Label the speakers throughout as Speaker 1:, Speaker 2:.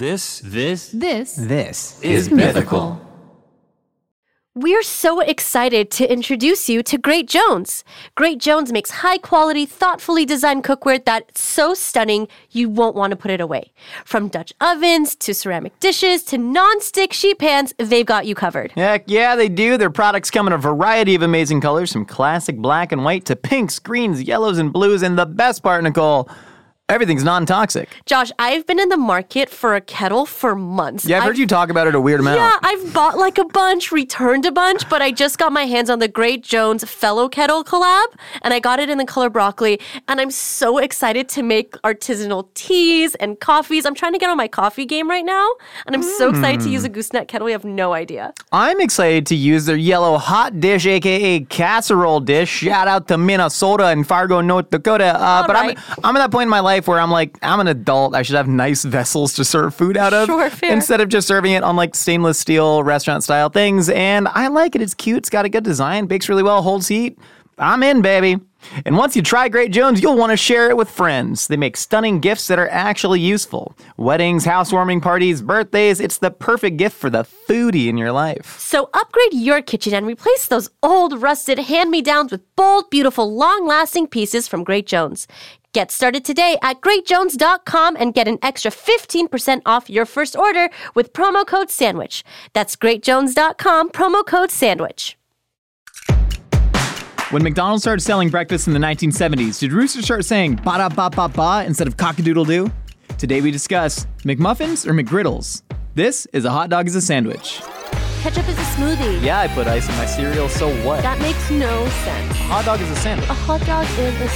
Speaker 1: This
Speaker 2: is Mythical.
Speaker 3: We're so excited to introduce you to Great Jones. Great Jones makes high-quality, thoughtfully designed cookware that's so stunning you won't want to put it away. From Dutch ovens to ceramic dishes to non-stick sheet pans, they've got you covered.
Speaker 2: Heck yeah, they do. Their products come in a variety of amazing colors, from classic black and white to pinks, greens, yellows, and blues. And the best part, Nicole, everything's non-toxic.
Speaker 3: Josh, I've been in the market for a kettle for months.
Speaker 2: Yeah, I've heard you talk about it a weird amount.
Speaker 3: Yeah, I've bought like a bunch, returned a bunch, but I just got my hands on the Great Jones Fellow Kettle collab, and I got it in the color broccoli, and I'm so excited to make artisanal teas and coffees. I'm trying to get on my coffee game right now, and I'm so excited to use a gooseneck kettle. You have no idea.
Speaker 2: I'm excited to use their yellow hot dish, a.k.a. casserole dish. Shout out to Minnesota and Fargo, North Dakota. But
Speaker 3: right.
Speaker 2: I'm at that point in my life where I'm like, I'm an adult. I should have nice vessels to serve food out of.
Speaker 3: Sure, fair.
Speaker 2: Instead of just serving it on like stainless steel restaurant style things. And I like it. It's cute. It's got a good design. Bakes really well. Holds heat. I'm in, baby. And once you try Great Jones, you'll want to share it with friends. They make stunning gifts that are actually useful. Weddings, housewarming parties, birthdays. It's the perfect gift for the foodie in your life.
Speaker 3: So upgrade your kitchen and replace those old, rusted hand-me-downs with bold, beautiful, long-lasting pieces from Great Jones. Get started today at greatjones.com and get an extra 15% off your first order with promo code SANDWICH. That's greatjones.com, promo code SANDWICH.
Speaker 2: When McDonald's started selling breakfast in the 1970s, did Rooster start saying ba-da-ba-ba-ba instead of cock-a-doodle-doo? Today we discuss McMuffins or McGriddles. This is a hot dog as a sandwich.
Speaker 3: Ketchup is a smoothie.
Speaker 2: Yeah, I put ice in my cereal, so what?
Speaker 3: That makes no sense.
Speaker 2: A hot dog is a sandwich.
Speaker 3: A hot dog is a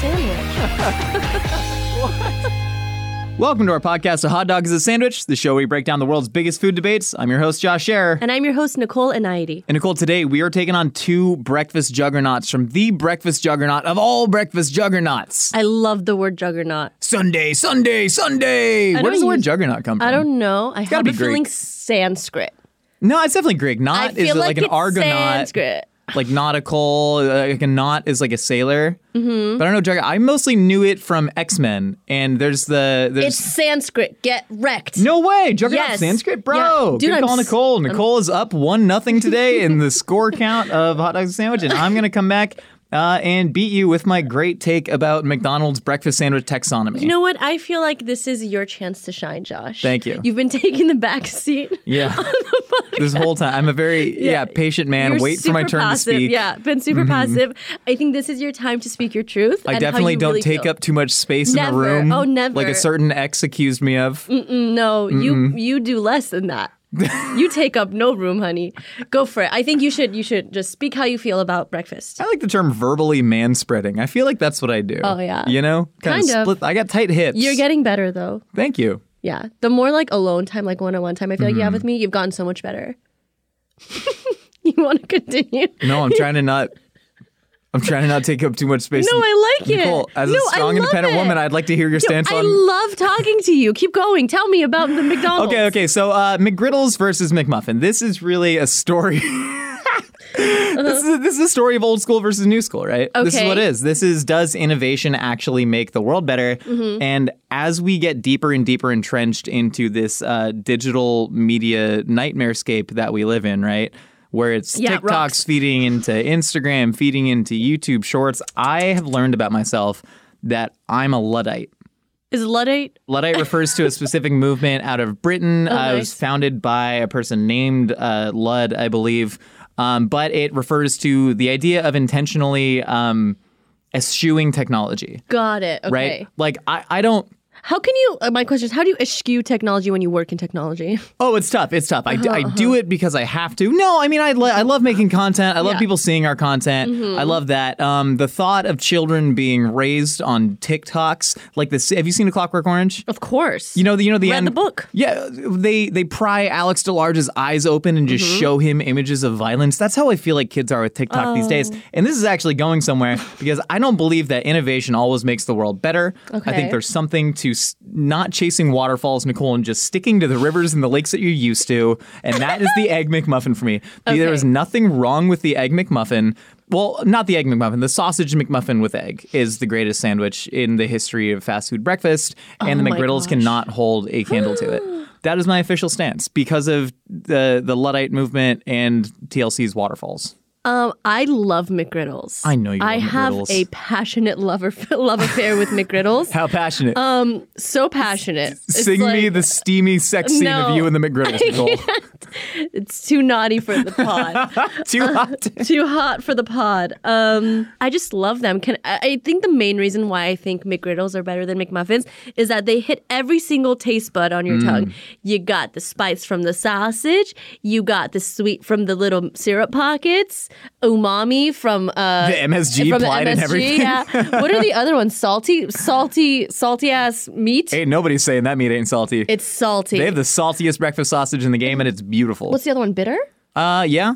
Speaker 3: sandwich.
Speaker 2: Welcome to our podcast, A Hot Dog is a Sandwich, the show where we break down the world's biggest food debates. I'm your host, Josh Scherer.
Speaker 3: And I'm your host, Nicole Inaidi.
Speaker 2: And Nicole, today we are taking on two breakfast juggernauts from the breakfast juggernaut of all breakfast juggernauts.
Speaker 3: I love the word juggernaut.
Speaker 2: Sunday, Sunday, Sunday. Where does the word juggernaut come from?
Speaker 3: I don't know. I have a feeling
Speaker 2: Greek.
Speaker 3: Sanskrit.
Speaker 2: No, it's definitely Greek. Not is like an
Speaker 3: it's
Speaker 2: argonaut.
Speaker 3: Sanskrit.
Speaker 2: Like nautical, like a knot is like a sailor. Mm-hmm. But I don't know, I mostly knew it from X-Men, and there's
Speaker 3: It's Sanskrit. Get wrecked.
Speaker 2: No way, Juggernaut
Speaker 3: Yes.
Speaker 2: Sanskrit, bro.
Speaker 3: Yeah. Dude,
Speaker 2: Good call, Nicole. Nicole is up 1-0 today in the score count of Hot Dogs and Sandwich, and I'm gonna come back and beat you with my great take about McDonald's breakfast sandwich taxonomy.
Speaker 3: You know what? I feel like this is your chance to shine, Josh.
Speaker 2: Thank you.
Speaker 3: You've been taking the back seat.
Speaker 2: Yeah. This whole time. I'm a very patient man.
Speaker 3: You're
Speaker 2: Wait for my turn
Speaker 3: passive.
Speaker 2: to speak.
Speaker 3: Yeah, been super passive. I think this is your time to speak your truth.
Speaker 2: I
Speaker 3: and
Speaker 2: definitely
Speaker 3: how you
Speaker 2: don't
Speaker 3: really
Speaker 2: take
Speaker 3: feel.
Speaker 2: up too much space in
Speaker 3: Never.
Speaker 2: the room.
Speaker 3: Oh, never.
Speaker 2: Like a certain ex accused me of.
Speaker 3: No, you do less than that. You take up no room, honey. Go for it. I think you should just speak how you feel about breakfast.
Speaker 2: I like the term verbally manspreading. I feel like that's what I do.
Speaker 3: Oh, yeah.
Speaker 2: You know?
Speaker 3: Kind of.
Speaker 2: Split. I got tight hips.
Speaker 3: You're getting better, though.
Speaker 2: Thank you.
Speaker 3: Yeah. The more like alone time, like one-on-one time I feel like you have with me, you've gotten so much better. You want to continue?
Speaker 2: No, I'm trying to not take up too much space.
Speaker 3: No, I like
Speaker 2: Nicole,
Speaker 3: it.
Speaker 2: as
Speaker 3: No,
Speaker 2: a
Speaker 3: I
Speaker 2: strong,
Speaker 3: love
Speaker 2: independent
Speaker 3: it.
Speaker 2: woman, I'd like to hear your stance
Speaker 3: I
Speaker 2: on...
Speaker 3: love talking to you. Keep going. Tell me about the McDonald's.
Speaker 2: Okay. So McGriddles versus McMuffin. This is really a story... This is a story of old school versus new school, right?
Speaker 3: Okay.
Speaker 2: This is what it is. This is, does innovation actually make the world better? And as we get deeper and deeper entrenched into this digital media nightmarescape that we live in, right? Where it's TikToks
Speaker 3: rocks.
Speaker 2: feeding into Instagram, feeding into YouTube Shorts, I have learned about myself that I'm a Luddite.
Speaker 3: Is Luddite?
Speaker 2: Luddite refers to a specific movement out of Britain. It was
Speaker 3: Nice.
Speaker 2: founded by a person named Ludd, I believe. But it refers to the idea of intentionally eschewing technology.
Speaker 3: Got it. Okay.
Speaker 2: Right? Like, I don't...
Speaker 3: How can you, my question is, how do you eschew technology when you work in technology?
Speaker 2: Oh, it's tough. It's tough. I do it because I have to. No, I mean, I love making content. I love people seeing our content. I love that. The thought of children being raised on TikToks, like this. Have you seen A Clockwork Orange?
Speaker 3: Of course.
Speaker 2: You know the
Speaker 3: Read
Speaker 2: end.
Speaker 3: the book.
Speaker 2: Yeah, they pry Alex DeLarge's eyes open and just show him images of violence. That's how I feel like kids are with TikTok these days. And this is actually going somewhere because I don't believe that innovation always makes the world better.
Speaker 3: Okay.
Speaker 2: I think there's something to not chasing waterfalls, Nicole, and just sticking to the rivers and the lakes that you're used to. And that is the Egg McMuffin for me.
Speaker 3: Okay.
Speaker 2: There is nothing wrong with the Egg McMuffin. Well, not the Egg McMuffin. The sausage McMuffin with egg is the greatest sandwich in the history of fast food breakfast, and the
Speaker 3: my
Speaker 2: McGriddles
Speaker 3: gosh.
Speaker 2: cannot hold a candle to it. That is my official stance because of the Luddite movement and TLC's Waterfalls.
Speaker 3: I love McGriddles.
Speaker 2: I know you love
Speaker 3: I have
Speaker 2: McGriddles.
Speaker 3: a passionate love affair with McGriddles.
Speaker 2: How passionate.
Speaker 3: So passionate. It's
Speaker 2: Sing me
Speaker 3: like-
Speaker 2: the steamy sex scene
Speaker 3: No.
Speaker 2: of you and the McGriddles, Nicole.
Speaker 3: It's too naughty for the pod.
Speaker 2: Too hot.
Speaker 3: Too hot for the pod. I just love them. I think the main reason why I think McGriddles are better than McMuffins is that they hit every single taste bud on your tongue. You got the spice from the sausage. You got the sweet from the little syrup pockets. Umami from
Speaker 2: The MSG
Speaker 3: from the
Speaker 2: applied in
Speaker 3: MSG,
Speaker 2: everything.
Speaker 3: Yeah. What are the other ones? Salty ass meat.
Speaker 2: Ain't nobody saying that meat ain't salty.
Speaker 3: It's salty.
Speaker 2: They have the saltiest breakfast sausage in the game, and it's beautiful.
Speaker 3: What's the other one? Bitter?
Speaker 2: Yeah.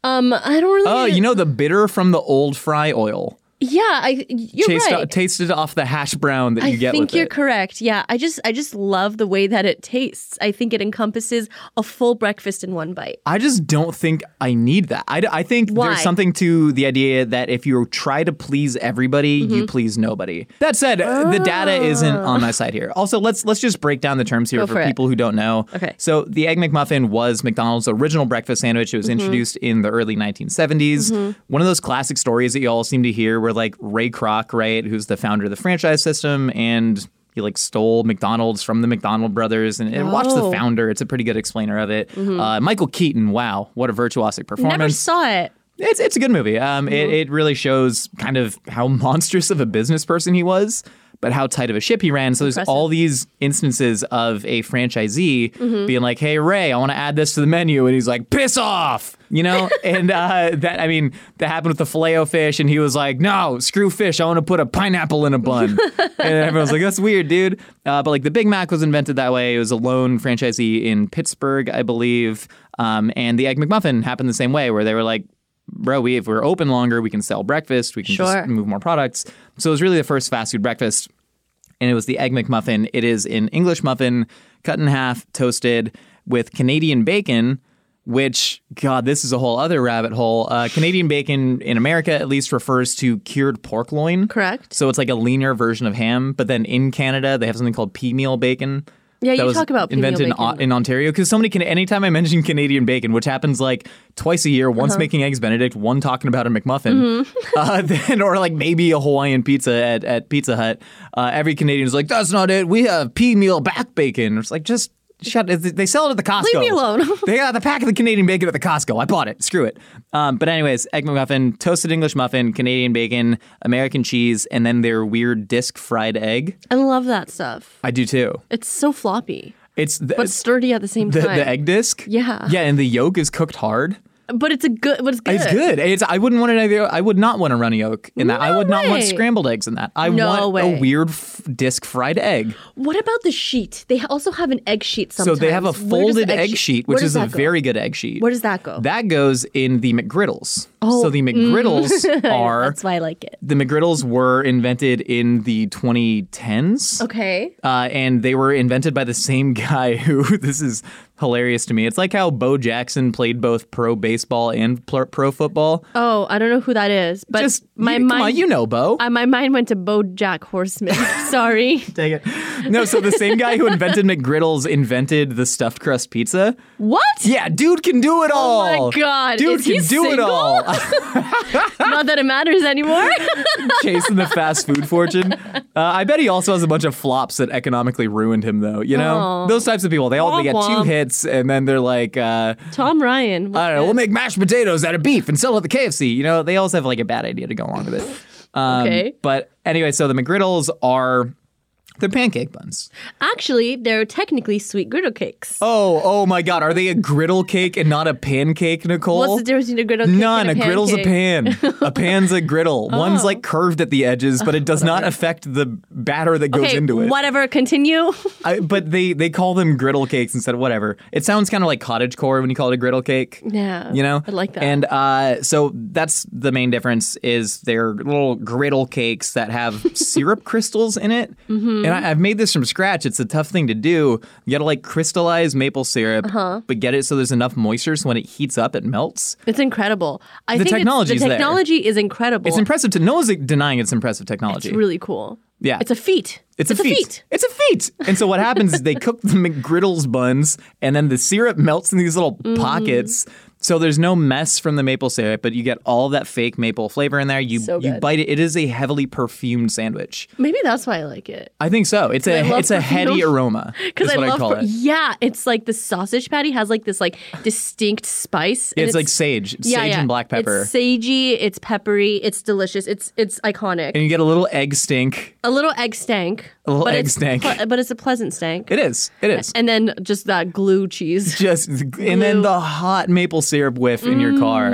Speaker 3: I don't really.
Speaker 2: Oh, you know the bitter from the old fry oil.
Speaker 3: Yeah, you're right.
Speaker 2: Tasted off the hash brown that you get
Speaker 3: think
Speaker 2: with
Speaker 3: you're
Speaker 2: it.
Speaker 3: correct. Yeah, I just love the way that it tastes. I think it encompasses a full breakfast in one bite.
Speaker 2: I just don't think I need that. I think
Speaker 3: Why?
Speaker 2: there's something to the idea that if you try to please everybody,
Speaker 3: Mm-hmm.
Speaker 2: you please nobody. That said, the data isn't on my side here. Also, let's just break down the terms here
Speaker 3: Go
Speaker 2: for
Speaker 3: for it.
Speaker 2: people who don't know.
Speaker 3: Okay.
Speaker 2: So the Egg McMuffin was McDonald's original breakfast sandwich. It was introduced in the early 1970s. One of those classic stories that you all seem to hear where like Ray Kroc, right, who's the founder of the franchise system, and he like stole McDonald's from the McDonald brothers and watch the
Speaker 3: Oh.
Speaker 2: founder. It's a pretty good explainer of it. Michael Keaton, wow, what a virtuosic performance.
Speaker 3: Never saw it.
Speaker 2: It's a good movie. It really shows kind of how monstrous of a business person he was, but how tight of a ship he ran. So there's
Speaker 3: Impressive.
Speaker 2: all these instances of a franchisee being like, "Hey Ray, I want to add this to the menu," and he's like, "Piss off," you know. And that happened with the Filet-O-Fish, and he was like, "No, screw fish. I want to put a pineapple in a bun." And everyone's like, "That's weird, dude." But like the Big Mac was invented that way. It was a lone franchisee in Pittsburgh, I believe, and the Egg McMuffin happened the same way, where they were like, bro, if we're open longer, we can sell breakfast. We can
Speaker 3: Sure.
Speaker 2: just move more products. So it was really the first fast food breakfast, and it was the Egg McMuffin. It is an English muffin cut in half, toasted with Canadian bacon, which, God, this is a whole other rabbit hole. Canadian bacon, in America at least, refers to cured pork loin.
Speaker 3: Correct.
Speaker 2: So it's like a leaner version of ham. But then in Canada, they have something called pea meal bacon.
Speaker 3: Yeah,
Speaker 2: that
Speaker 3: you
Speaker 2: was
Speaker 3: talk about pea meal
Speaker 2: invented
Speaker 3: bacon.
Speaker 2: in Ontario, because somebody can, anytime I mention Canadian bacon, which happens like twice a year,
Speaker 3: Uh-huh.
Speaker 2: once making eggs Benedict, one talking about a McMuffin,
Speaker 3: Mm-hmm.
Speaker 2: then or like maybe a Hawaiian pizza at Pizza Hut, every Canadian is like, that's not it. We have pea meal back bacon. It's like, just shut. They sell it at the Costco.
Speaker 3: Leave me alone.
Speaker 2: They got the pack of the Canadian bacon at the Costco. I bought it. Screw it. But anyways, Egg McMuffin, toasted English muffin, Canadian bacon, American cheese, and then their weird disc fried egg.
Speaker 3: I love that stuff.
Speaker 2: I do too.
Speaker 3: It's so floppy,
Speaker 2: It's
Speaker 3: but sturdy at the same time.
Speaker 2: the egg disc.
Speaker 3: Yeah.
Speaker 2: Yeah, and the yolk is cooked hard.
Speaker 3: But it's good. But it's good.
Speaker 2: It's good. I wouldn't want it. I would not want a runny yolk in that. I
Speaker 3: No
Speaker 2: would not want
Speaker 3: way.
Speaker 2: scrambled eggs in that. I
Speaker 3: No
Speaker 2: want
Speaker 3: way.
Speaker 2: a weird disc fried egg.
Speaker 3: What about the sheet? They also have an egg sheet sometimes.
Speaker 2: So they have a
Speaker 3: Where does
Speaker 2: folded
Speaker 3: the
Speaker 2: egg sheet,
Speaker 3: where
Speaker 2: which
Speaker 3: does
Speaker 2: is a
Speaker 3: that go?
Speaker 2: very good egg sheet.
Speaker 3: Where does that go?
Speaker 2: That goes in the McGriddles. So the McGriddles are
Speaker 3: That's why I like it.
Speaker 2: the McGriddles were invented in the 2010s.
Speaker 3: Okay.
Speaker 2: And they were invented by the same guy who, this is hilarious to me. It's like how Bo Jackson played both pro baseball and pro football.
Speaker 3: Oh, I don't know who that is, but
Speaker 2: Just,
Speaker 3: my
Speaker 2: come
Speaker 3: mind.
Speaker 2: on, you know Bo.
Speaker 3: My mind went to BoJack Horseman. Sorry.
Speaker 2: Take it. No, so the same guy who invented McGriddles invented the stuffed crust pizza.
Speaker 3: What?
Speaker 2: Yeah, dude can do it all.
Speaker 3: Oh my God.
Speaker 2: Dude
Speaker 3: Is he
Speaker 2: can do it
Speaker 3: single?
Speaker 2: all.
Speaker 3: Not that it matters anymore.
Speaker 2: Chasing the fast food fortune. I bet he also has a bunch of flops that economically ruined him, though. You know,
Speaker 3: Aw.
Speaker 2: those types of people. They get
Speaker 3: Womp
Speaker 2: two
Speaker 3: womp.
Speaker 2: hits, and then they're like,
Speaker 3: Tom Ryan.
Speaker 2: I don't know, we'll make mashed potatoes out of beef and sell it at the KFC. You know, they also have like a bad idea to go along with it.
Speaker 3: Okay.
Speaker 2: But anyway, so the McGriddles are, they're pancake buns.
Speaker 3: Actually, they're technically sweet griddle cakes.
Speaker 2: Oh my God. Are they a griddle cake and not a pancake, Nicole?
Speaker 3: What's the difference between a griddle cake
Speaker 2: None.
Speaker 3: and
Speaker 2: A
Speaker 3: a
Speaker 2: griddle's a
Speaker 3: pancake?
Speaker 2: pan. A pan's a griddle. One's like curved at the edges, but it does not affect the batter that goes
Speaker 3: Okay,
Speaker 2: into it.
Speaker 3: whatever. Continue.
Speaker 2: But they call them griddle cakes instead of whatever. It sounds kind of like cottagecore when you call it a griddle cake.
Speaker 3: Yeah,
Speaker 2: You know?
Speaker 3: I like that.
Speaker 2: And so that's the main difference is they're little griddle cakes that have syrup crystals in it. And And I've made this from scratch. It's a tough thing to do. You got to like crystallize maple syrup, but get it so there's enough moisture so when it heats up, it melts.
Speaker 3: It's incredible. I
Speaker 2: The
Speaker 3: think
Speaker 2: technology's
Speaker 3: the
Speaker 2: there.
Speaker 3: technology is incredible.
Speaker 2: It's impressive. No one's denying it's impressive technology.
Speaker 3: It's really cool.
Speaker 2: Yeah.
Speaker 3: It's a feat.
Speaker 2: It's a feat. It's a feat. And so what happens is they cook the McGriddles buns, and then the syrup melts in these little pockets. So there's no mess from the maple syrup, but you get all of that fake maple flavor in there. You bite it. It is a heavily perfumed sandwich.
Speaker 3: Maybe that's why I like it.
Speaker 2: I think so. It's a heady aroma. Is what I call it.
Speaker 3: Yeah, it's like the sausage patty has like this like distinct spice.
Speaker 2: It's like sage and black pepper.
Speaker 3: It's sagey. It's peppery. It's delicious. It's iconic.
Speaker 2: And you get a little egg stink.
Speaker 3: A little egg stank.
Speaker 2: But
Speaker 3: it's a pleasant stank.
Speaker 2: It is.
Speaker 3: And then just that glue cheese.
Speaker 2: And then the hot maple syrup whiff in your car.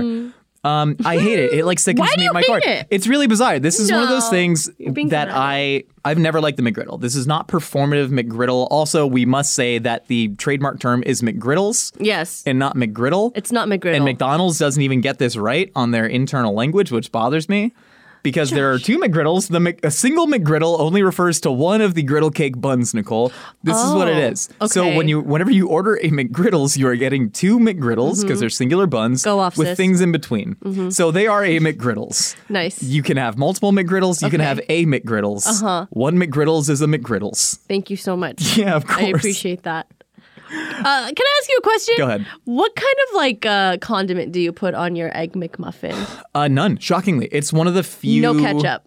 Speaker 2: I hate it. It like sickens me in my car. It's really bizarre. This is one of those things that I've never liked the McGriddle. This is not performative McGriddle. Also, we must say that the trademark term is McGriddles.
Speaker 3: Yes.
Speaker 2: And not McGriddle.
Speaker 3: It's not McGriddle.
Speaker 2: And McDonald's doesn't even get this right on their internal language, which bothers me. Because there are two McGriddles. A single McGriddle only refers to one of the griddle cake buns, Nicole. This is what it is.
Speaker 3: Okay.
Speaker 2: So whenever you order a McGriddles, you are getting two McGriddles because they're singular buns with things in between. So they are a McGriddles.
Speaker 3: Nice.
Speaker 2: You can have multiple McGriddles. You can have a McGriddles. One McGriddles is a McGriddles.
Speaker 3: Thank you so much.
Speaker 2: Yeah, of course.
Speaker 3: I appreciate that. Can I ask you a question?
Speaker 2: Go ahead.
Speaker 3: What kind of like condiment do you put on your egg McMuffin?
Speaker 2: None. Shockingly, it's one of the few.
Speaker 3: No ketchup.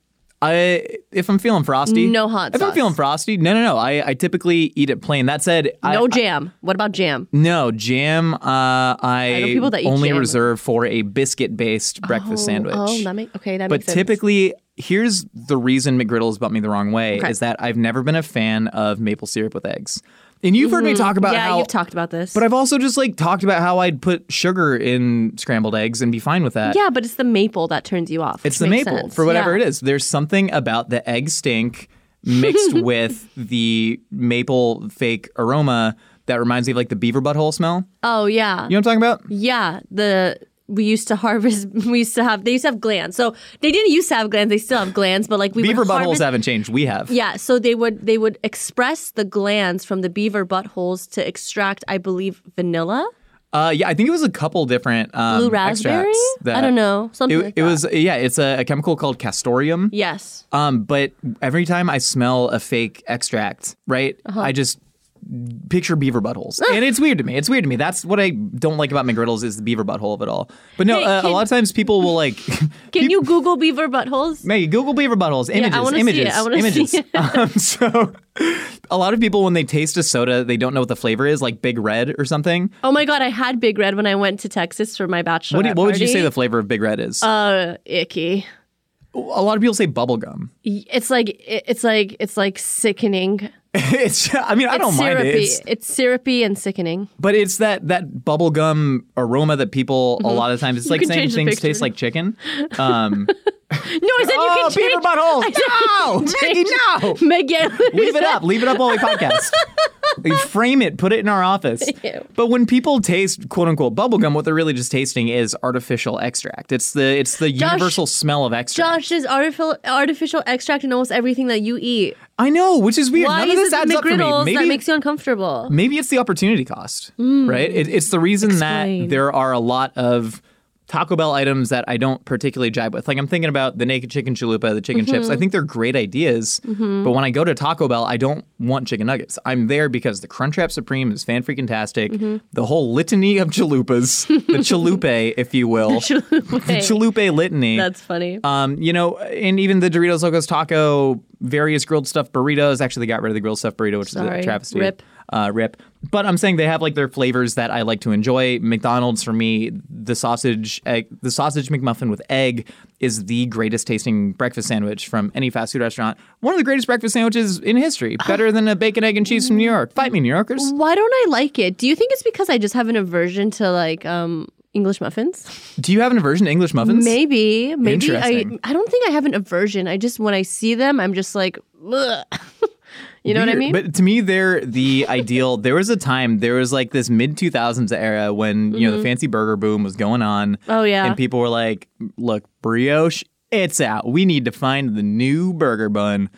Speaker 2: If I'm feeling frosty,
Speaker 3: no hot sauce.
Speaker 2: If I'm feeling frosty, no. I typically eat it plain. That said,
Speaker 3: no jam. What about jam?
Speaker 2: No jam. I
Speaker 3: know people that eat
Speaker 2: only
Speaker 3: jam.
Speaker 2: reserve for a biscuit-based breakfast sandwich.
Speaker 3: That makes sense.
Speaker 2: But typically, here's the reason McGriddles bumped me the wrong way is that I've never been a fan of maple syrup with eggs. And you've heard me talk about how...
Speaker 3: Yeah, you've talked about this.
Speaker 2: But I've also just like talked about how I'd put sugar in scrambled eggs and be fine with that.
Speaker 3: Yeah, but it's the maple that turns you off.
Speaker 2: It's the maple for whatever it is. There's something about the egg stink mixed with the maple fake aroma that reminds me of like the beaver butthole smell.
Speaker 3: Oh, yeah.
Speaker 2: You know what I'm talking about?
Speaker 3: Yeah, they used to have glands. So they didn't used to have glands. They still have glands, but like
Speaker 2: beaver buttholes haven't changed. We have.
Speaker 3: Yeah. So they would express the glands from the beaver buttholes to extract, I believe, vanilla.
Speaker 2: Yeah, I think it was a couple different
Speaker 3: blue raspberry. I don't know. Something like that.
Speaker 2: It was it's a chemical called castoreum.
Speaker 3: Yes.
Speaker 2: But every time I smell a fake extract, right, I just picture beaver buttholes. And it's weird to me. That's what I don't like about McGriddles is the beaver butthole of it all. But no, a lot of times people will like...
Speaker 3: Can you Google beaver buttholes?
Speaker 2: Maybe Google beaver buttholes. Images.
Speaker 3: I want to see it.
Speaker 2: So a lot of people, when they taste a soda, they don't know what the flavor is, like Big Red or something.
Speaker 3: Oh my God, I had Big Red when I went to Texas for my bachelorette
Speaker 2: party. What would you say the flavor of Big Red is?
Speaker 3: Icky.
Speaker 2: A lot of people say bubblegum.
Speaker 3: It's like sickening.
Speaker 2: I don't mind it.
Speaker 3: It's syrupy and sickening.
Speaker 2: But it's that bubblegum aroma that people, a lot of times, it's like saying things taste like chicken.
Speaker 3: No, I said you can change.
Speaker 2: Beaver buttholes. No, Maggie, no.
Speaker 3: Megan,
Speaker 2: leave it up. Leave it up while we podcast. Frame it. Put it in our office.
Speaker 3: Ew.
Speaker 2: But when people taste quote unquote bubblegum, what they're really just tasting is artificial extract. It's the universal smell of extract.
Speaker 3: Josh, there's artificial extract in almost everything that you eat.
Speaker 2: I know, which is weird.
Speaker 3: Why
Speaker 2: None of this
Speaker 3: is it
Speaker 2: adds
Speaker 3: the
Speaker 2: up for me.
Speaker 3: McGriddles that makes you uncomfortable?
Speaker 2: Maybe it's the opportunity cost, right? It's the reason that there are a lot of Taco Bell items that I don't particularly jive with. Like I'm thinking about the naked chicken chalupa, the chicken chips. I think they're great ideas, but when I go to Taco Bell, I don't want chicken nuggets. I'm there because the Crunchwrap Supreme is fan-freaking-tastic. The whole litany of chalupas, the chalupe, if you will. The chalupe litany.
Speaker 3: That's funny.
Speaker 2: And even the Doritos Locos Taco, various grilled stuffed burritos. Actually, they got rid of the grilled stuffed burrito, which is a travesty.
Speaker 3: Rip.
Speaker 2: But I'm saying they have like their flavors that I like to enjoy. McDonald's, for me, the sausage McMuffin with egg is the greatest tasting breakfast sandwich from any fast food restaurant. One of the greatest breakfast sandwiches in history. Better than a bacon, egg, and cheese from New York. Fight me, New Yorkers.
Speaker 3: Why don't I like it? Do you think it's because I just have an aversion to like English muffins?
Speaker 2: Do you have an aversion to English muffins?
Speaker 3: Maybe.
Speaker 2: Interesting.
Speaker 3: I don't think I have an aversion. I just, when I see them, I'm just like, ugh. You know what I mean?
Speaker 2: But to me, they're the ideal. There was a time, there was like this mid-2000s era when, the fancy burger boom was going on.
Speaker 3: Oh, yeah.
Speaker 2: And people were like, look, brioche, it's out. We need to find the new burger bun.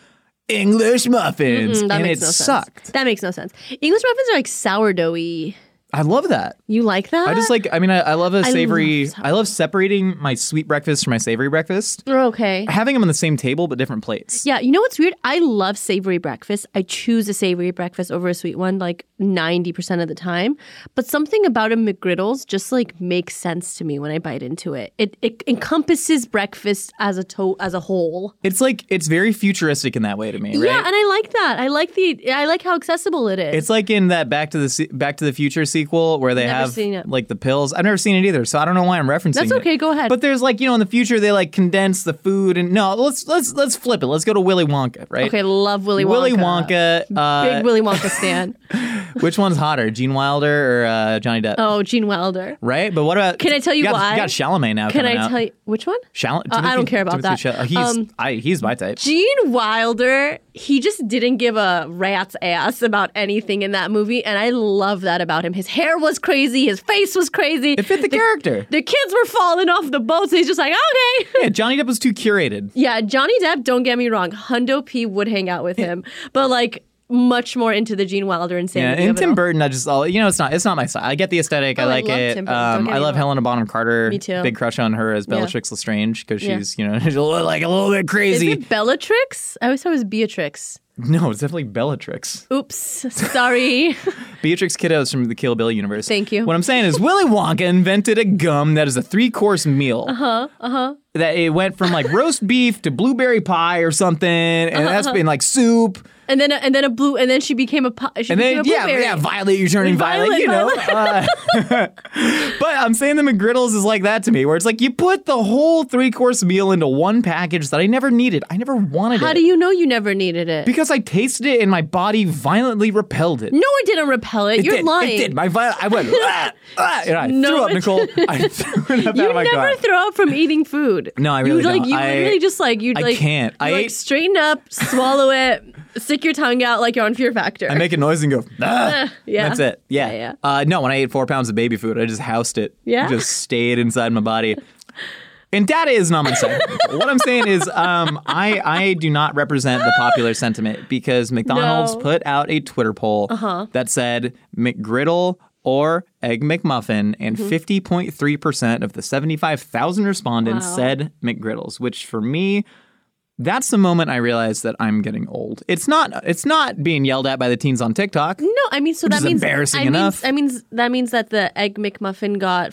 Speaker 2: English muffins.
Speaker 3: That
Speaker 2: And
Speaker 3: makes
Speaker 2: it
Speaker 3: no
Speaker 2: sucked.
Speaker 3: sense. That makes no sense. English muffins are like sourdoughy.
Speaker 2: I love that.
Speaker 3: You like that?
Speaker 2: I just like, I mean, I love a savory,
Speaker 3: love
Speaker 2: I love separating my sweet breakfast from my savory breakfast.
Speaker 3: Okay.
Speaker 2: Having them on the same table, but different plates.
Speaker 3: Yeah, you know what's weird? I love savory breakfast. I choose a savory breakfast over a sweet one like 90% of the time. But something about a McGriddles just like makes sense to me when I bite into it. It encompasses breakfast as a whole.
Speaker 2: It's like, it's very futuristic in that way to me, right?
Speaker 3: Yeah, and I like that. I like how accessible it is.
Speaker 2: It's like in that Back to the Future sequel where they
Speaker 3: Never
Speaker 2: have
Speaker 3: seen it.
Speaker 2: like the pills. I've never seen it either, so I don't know why I'm referencing
Speaker 3: That's
Speaker 2: it.
Speaker 3: okay, go ahead.
Speaker 2: But there's like, you know, in the future they like condense the food and no, let's flip it. Let's go to Willy Wonka, right?
Speaker 3: Okay, love Willy Wonka.
Speaker 2: Willy Wonka.
Speaker 3: Big Willy Wonka stan.
Speaker 2: Which one's hotter, Gene Wilder or Johnny Depp?
Speaker 3: Oh, Gene Wilder.
Speaker 2: Right? But what about?
Speaker 3: Can I tell you why?
Speaker 2: You got Chalamet now.
Speaker 3: Can
Speaker 2: coming
Speaker 3: I
Speaker 2: out.
Speaker 3: tell you which one? I don't care about
Speaker 2: Timothy
Speaker 3: that.
Speaker 2: He's my type.
Speaker 3: Gene Wilder, he just didn't give a rat's ass about anything in that movie, and I love that about him. His hair was crazy, his face was crazy.
Speaker 2: It fit the character.
Speaker 3: The kids were falling off the boat, so he's just like, okay.
Speaker 2: Yeah, Johnny Depp was too curated.
Speaker 3: Yeah, Johnny Depp, don't get me wrong, Hundo P would hang out with him, but like much more into the Gene Wilder insanity.
Speaker 2: Yeah, and
Speaker 3: of it
Speaker 2: Tim
Speaker 3: all.
Speaker 2: Burton, it's not my style. I get the aesthetic. I
Speaker 3: Oh, I
Speaker 2: like
Speaker 3: love
Speaker 2: it.
Speaker 3: Tim Burton. Don't get
Speaker 2: I
Speaker 3: me
Speaker 2: love
Speaker 3: wrong.
Speaker 2: Helena Bonham Carter.
Speaker 3: Me too.
Speaker 2: Big crush on her as
Speaker 3: Yeah.
Speaker 2: Bellatrix Lestrange because
Speaker 3: Yeah.
Speaker 2: she's, she's like a little bit
Speaker 3: Is
Speaker 2: crazy.
Speaker 3: it Bellatrix? I always thought it was Beatrix.
Speaker 2: No, it's definitely Bellatrix.
Speaker 3: Oops, sorry.
Speaker 2: Beatrix Kiddo is from the Kill Bill universe.
Speaker 3: Thank you.
Speaker 2: What I'm saying is Willy Wonka invented a gum that is a 3-course meal. That it went from like roast beef to blueberry pie or something, and that's been like soup.
Speaker 3: And then she became a
Speaker 2: And then, yeah, Violet, you're turning Violet, you know. But I'm saying the McGriddles is like that to me, where it's like you put the whole 3-course meal into one package that I never needed. I never wanted it.
Speaker 3: How do you know you never needed it?
Speaker 2: Because I tasted it and my body violently repelled it.
Speaker 3: No, it didn't repel it. You're
Speaker 2: did.
Speaker 3: lying.
Speaker 2: It did. I went, and I
Speaker 3: No,
Speaker 2: threw up,
Speaker 3: it
Speaker 2: Nicole. I threw it up
Speaker 3: You
Speaker 2: out of my
Speaker 3: never
Speaker 2: car.
Speaker 3: throw up from eating food.
Speaker 2: No, I really don't.
Speaker 3: You literally just like you
Speaker 2: I
Speaker 3: like
Speaker 2: can't.
Speaker 3: You
Speaker 2: I
Speaker 3: like
Speaker 2: ate-
Speaker 3: straighten up, swallow it, stick your tongue out like you're on Fear Factor.
Speaker 2: I make a noise and go,
Speaker 3: yeah.
Speaker 2: That's it. Yeah. No, when I ate 4 pounds of baby food, I just housed it.
Speaker 3: Yeah?
Speaker 2: It just stayed inside my body. And data is not my side. What I'm saying is I do not represent the popular sentiment because McDonald's
Speaker 3: No.
Speaker 2: put out a Twitter poll that said McGriddle or Egg McMuffin, and 50.3% of the 75,000 respondents said McGriddles, which for me, that's the moment I realized that I'm getting old. It's not being yelled at by the teens on TikTok.
Speaker 3: No, I mean, so
Speaker 2: Which
Speaker 3: that
Speaker 2: is
Speaker 3: means
Speaker 2: embarrassing enough.
Speaker 3: That means that the Egg McMuffin got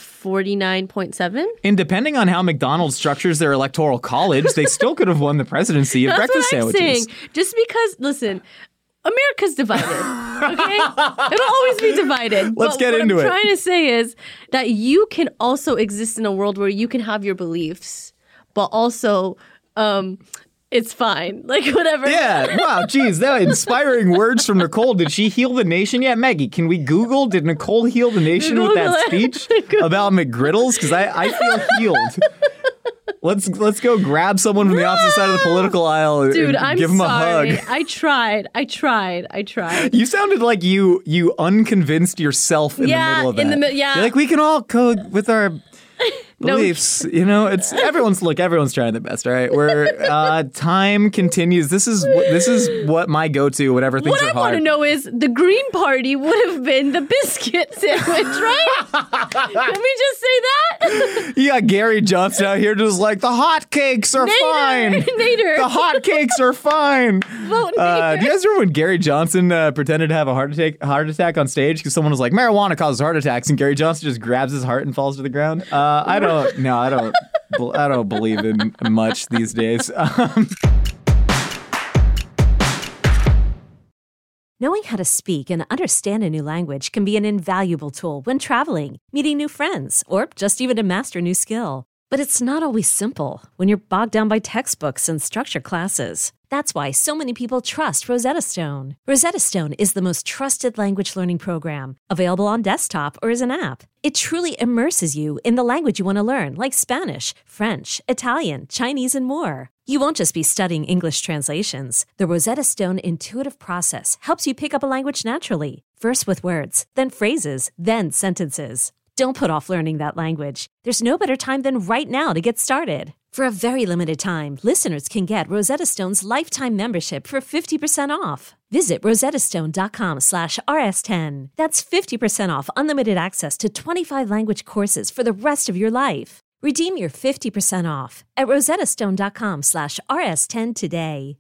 Speaker 3: 49.7.
Speaker 2: And depending on how McDonald's structures their electoral college, they still could have won the presidency of
Speaker 3: That's
Speaker 2: breakfast
Speaker 3: what I'm
Speaker 2: sandwiches.
Speaker 3: saying. Just because, listen, America's divided. Okay, it'll always be divided.
Speaker 2: Let's get into
Speaker 3: what
Speaker 2: it.
Speaker 3: I'm trying to say is that you can also exist in a world where you can have your beliefs, but also, it's fine. Like whatever.
Speaker 2: Yeah, wow, geez, that inspiring words from Nicole. Did she heal the nation yet? Maggie, can we Google, did Nicole heal the nation with that
Speaker 3: Google it.
Speaker 2: speech about McGriddles? Because I feel healed. Let's go grab someone from the opposite side of the political aisle
Speaker 3: Dude,
Speaker 2: and
Speaker 3: I'm
Speaker 2: give them
Speaker 3: sorry.
Speaker 2: a hug.
Speaker 3: I tried.
Speaker 2: You sounded like you unconvinced yourself in the middle of that.
Speaker 3: Yeah.
Speaker 2: You're like, we can all code with our
Speaker 3: No.
Speaker 2: beliefs. You know, it's everyone's trying their best, all right? Where time continues. This is what my go-to whenever things
Speaker 3: What
Speaker 2: are
Speaker 3: I want to
Speaker 2: hard.
Speaker 3: know is the Green Party would have been the biscuit sandwich, right? Can we just say that?
Speaker 2: You got Gary Johnson out here just like, the hot cakes are fine.
Speaker 3: Nader.
Speaker 2: The hot cakes are fine.
Speaker 3: Vote Nader.
Speaker 2: Do you guys remember when Gary Johnson pretended to have a heart attack on stage because someone was like, marijuana causes heart attacks, and Gary Johnson just grabs his heart and falls to the ground? I don't believe in much these days.
Speaker 1: Knowing how to speak and understand a new language can be an invaluable tool when traveling, meeting new friends, or just even to master a new skill. But it's not always simple when you're bogged down by textbooks and structure classes. That's why so many people trust Rosetta Stone. Rosetta Stone is the most trusted language learning program, available on desktop or as an app. It truly immerses you in the language you want to learn, like Spanish, French, Italian, Chinese, and more. You won't just be studying English translations. The Rosetta Stone intuitive process helps you pick up a language naturally, first with words, then phrases, then sentences. Don't put off learning that language. There's no better time than right now to get started. For a very limited time, listeners can get Rosetta Stone's lifetime membership for 50% off. Visit rosettastone.com/rs10. That's 50% off unlimited access to 25 language courses for the rest of your life. Redeem your 50% off at rosettastone.com/rs10 today.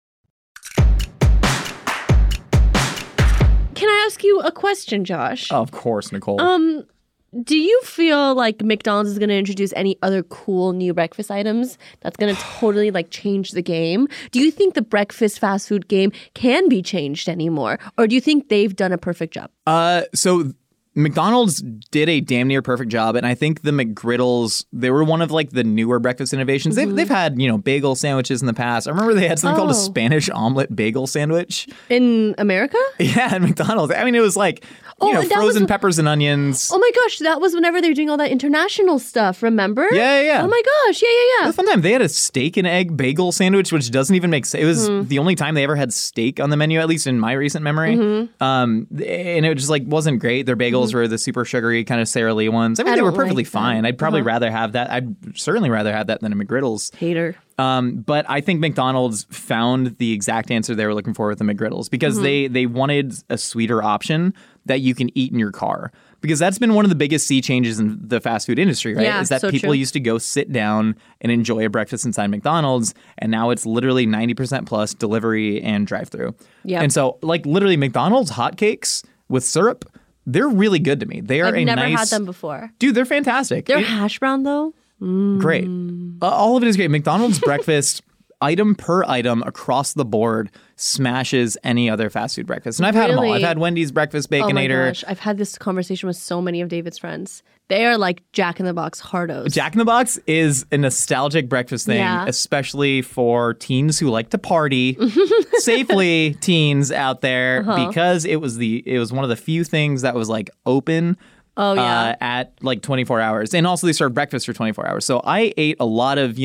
Speaker 3: Can I ask you a question, Josh?
Speaker 2: Of course, Nicole.
Speaker 3: Do you feel like McDonald's is going to introduce any other cool new breakfast items that's going to totally like change the game? Do you think the breakfast fast food game can be changed anymore? Or do you think they've done a perfect job?
Speaker 2: So McDonald's did a damn near perfect job, and I think the McGriddles, they were one of like the newer breakfast innovations. They've had, bagel sandwiches in the past. I remember they had something called a Spanish omelet bagel sandwich.
Speaker 3: In America?
Speaker 2: Yeah, at McDonald's. I mean, it was like, frozen peppers and onions.
Speaker 3: Oh my gosh, that was whenever they were doing all that international stuff, remember?
Speaker 2: Yeah.
Speaker 3: Oh my gosh, yeah.
Speaker 2: It was fun time. They had a steak and egg bagel sandwich, which doesn't even make sense. It was the only time they ever had steak on the menu, at least in my recent memory. And it just like wasn't great. Their bagels were the super sugary kind of Sara Lee ones. I mean, they were perfectly fine. I'd probably rather have that. I'd certainly rather have that than a McGriddles.
Speaker 3: Hater.
Speaker 2: But I think McDonald's found the exact answer they were looking for with the McGriddles because they wanted a sweeter option that you can eat in your car. Because that's been one of the biggest sea changes in the fast food industry, right?
Speaker 3: Yeah,
Speaker 2: is that
Speaker 3: so
Speaker 2: people
Speaker 3: true.
Speaker 2: used to go sit down and enjoy a breakfast inside McDonald's, and now it's literally 90% plus delivery and drive-through.
Speaker 3: Yeah.
Speaker 2: And so, like, literally McDonald's hotcakes with syrup, they're really good to me. They are
Speaker 3: I've never
Speaker 2: nice...
Speaker 3: had them before.
Speaker 2: Dude, they're fantastic.
Speaker 3: They're hash brown, though?
Speaker 2: Great. All of it is great. McDonald's breakfast, item per item across the board, smashes any other fast food breakfast. And I've had them all.
Speaker 3: Really?
Speaker 2: I've had Wendy's breakfast
Speaker 3: Oh my
Speaker 2: Baconator.
Speaker 3: gosh, I've had this conversation with so many of David's friends. They are like Jack in the Box hardos.
Speaker 2: Jack in the Box is a nostalgic breakfast thing,
Speaker 3: Yeah.
Speaker 2: especially for teens who like to party safely. Teens out there, because it was one of the few things that was like open.
Speaker 3: Oh, yeah.
Speaker 2: At like 24 hours, and also they served breakfast for 24 hours. So I ate a lot of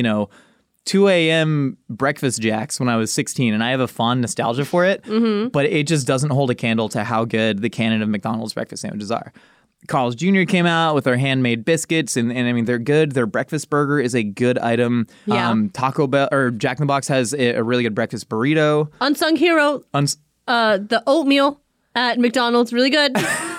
Speaker 2: 2 a.m. breakfast jacks when I was 16, and I have a fond nostalgia for it. But it just doesn't hold a candle to how good the canon of McDonald's breakfast sandwiches are. Carl's Jr. came out with their handmade biscuits, and I mean, they're good. Their breakfast burger is a good item.
Speaker 3: Yeah.
Speaker 2: Taco Bell or Jack in the Box has a really good breakfast burrito.
Speaker 3: Unsung hero, the oatmeal at McDonald's, really good.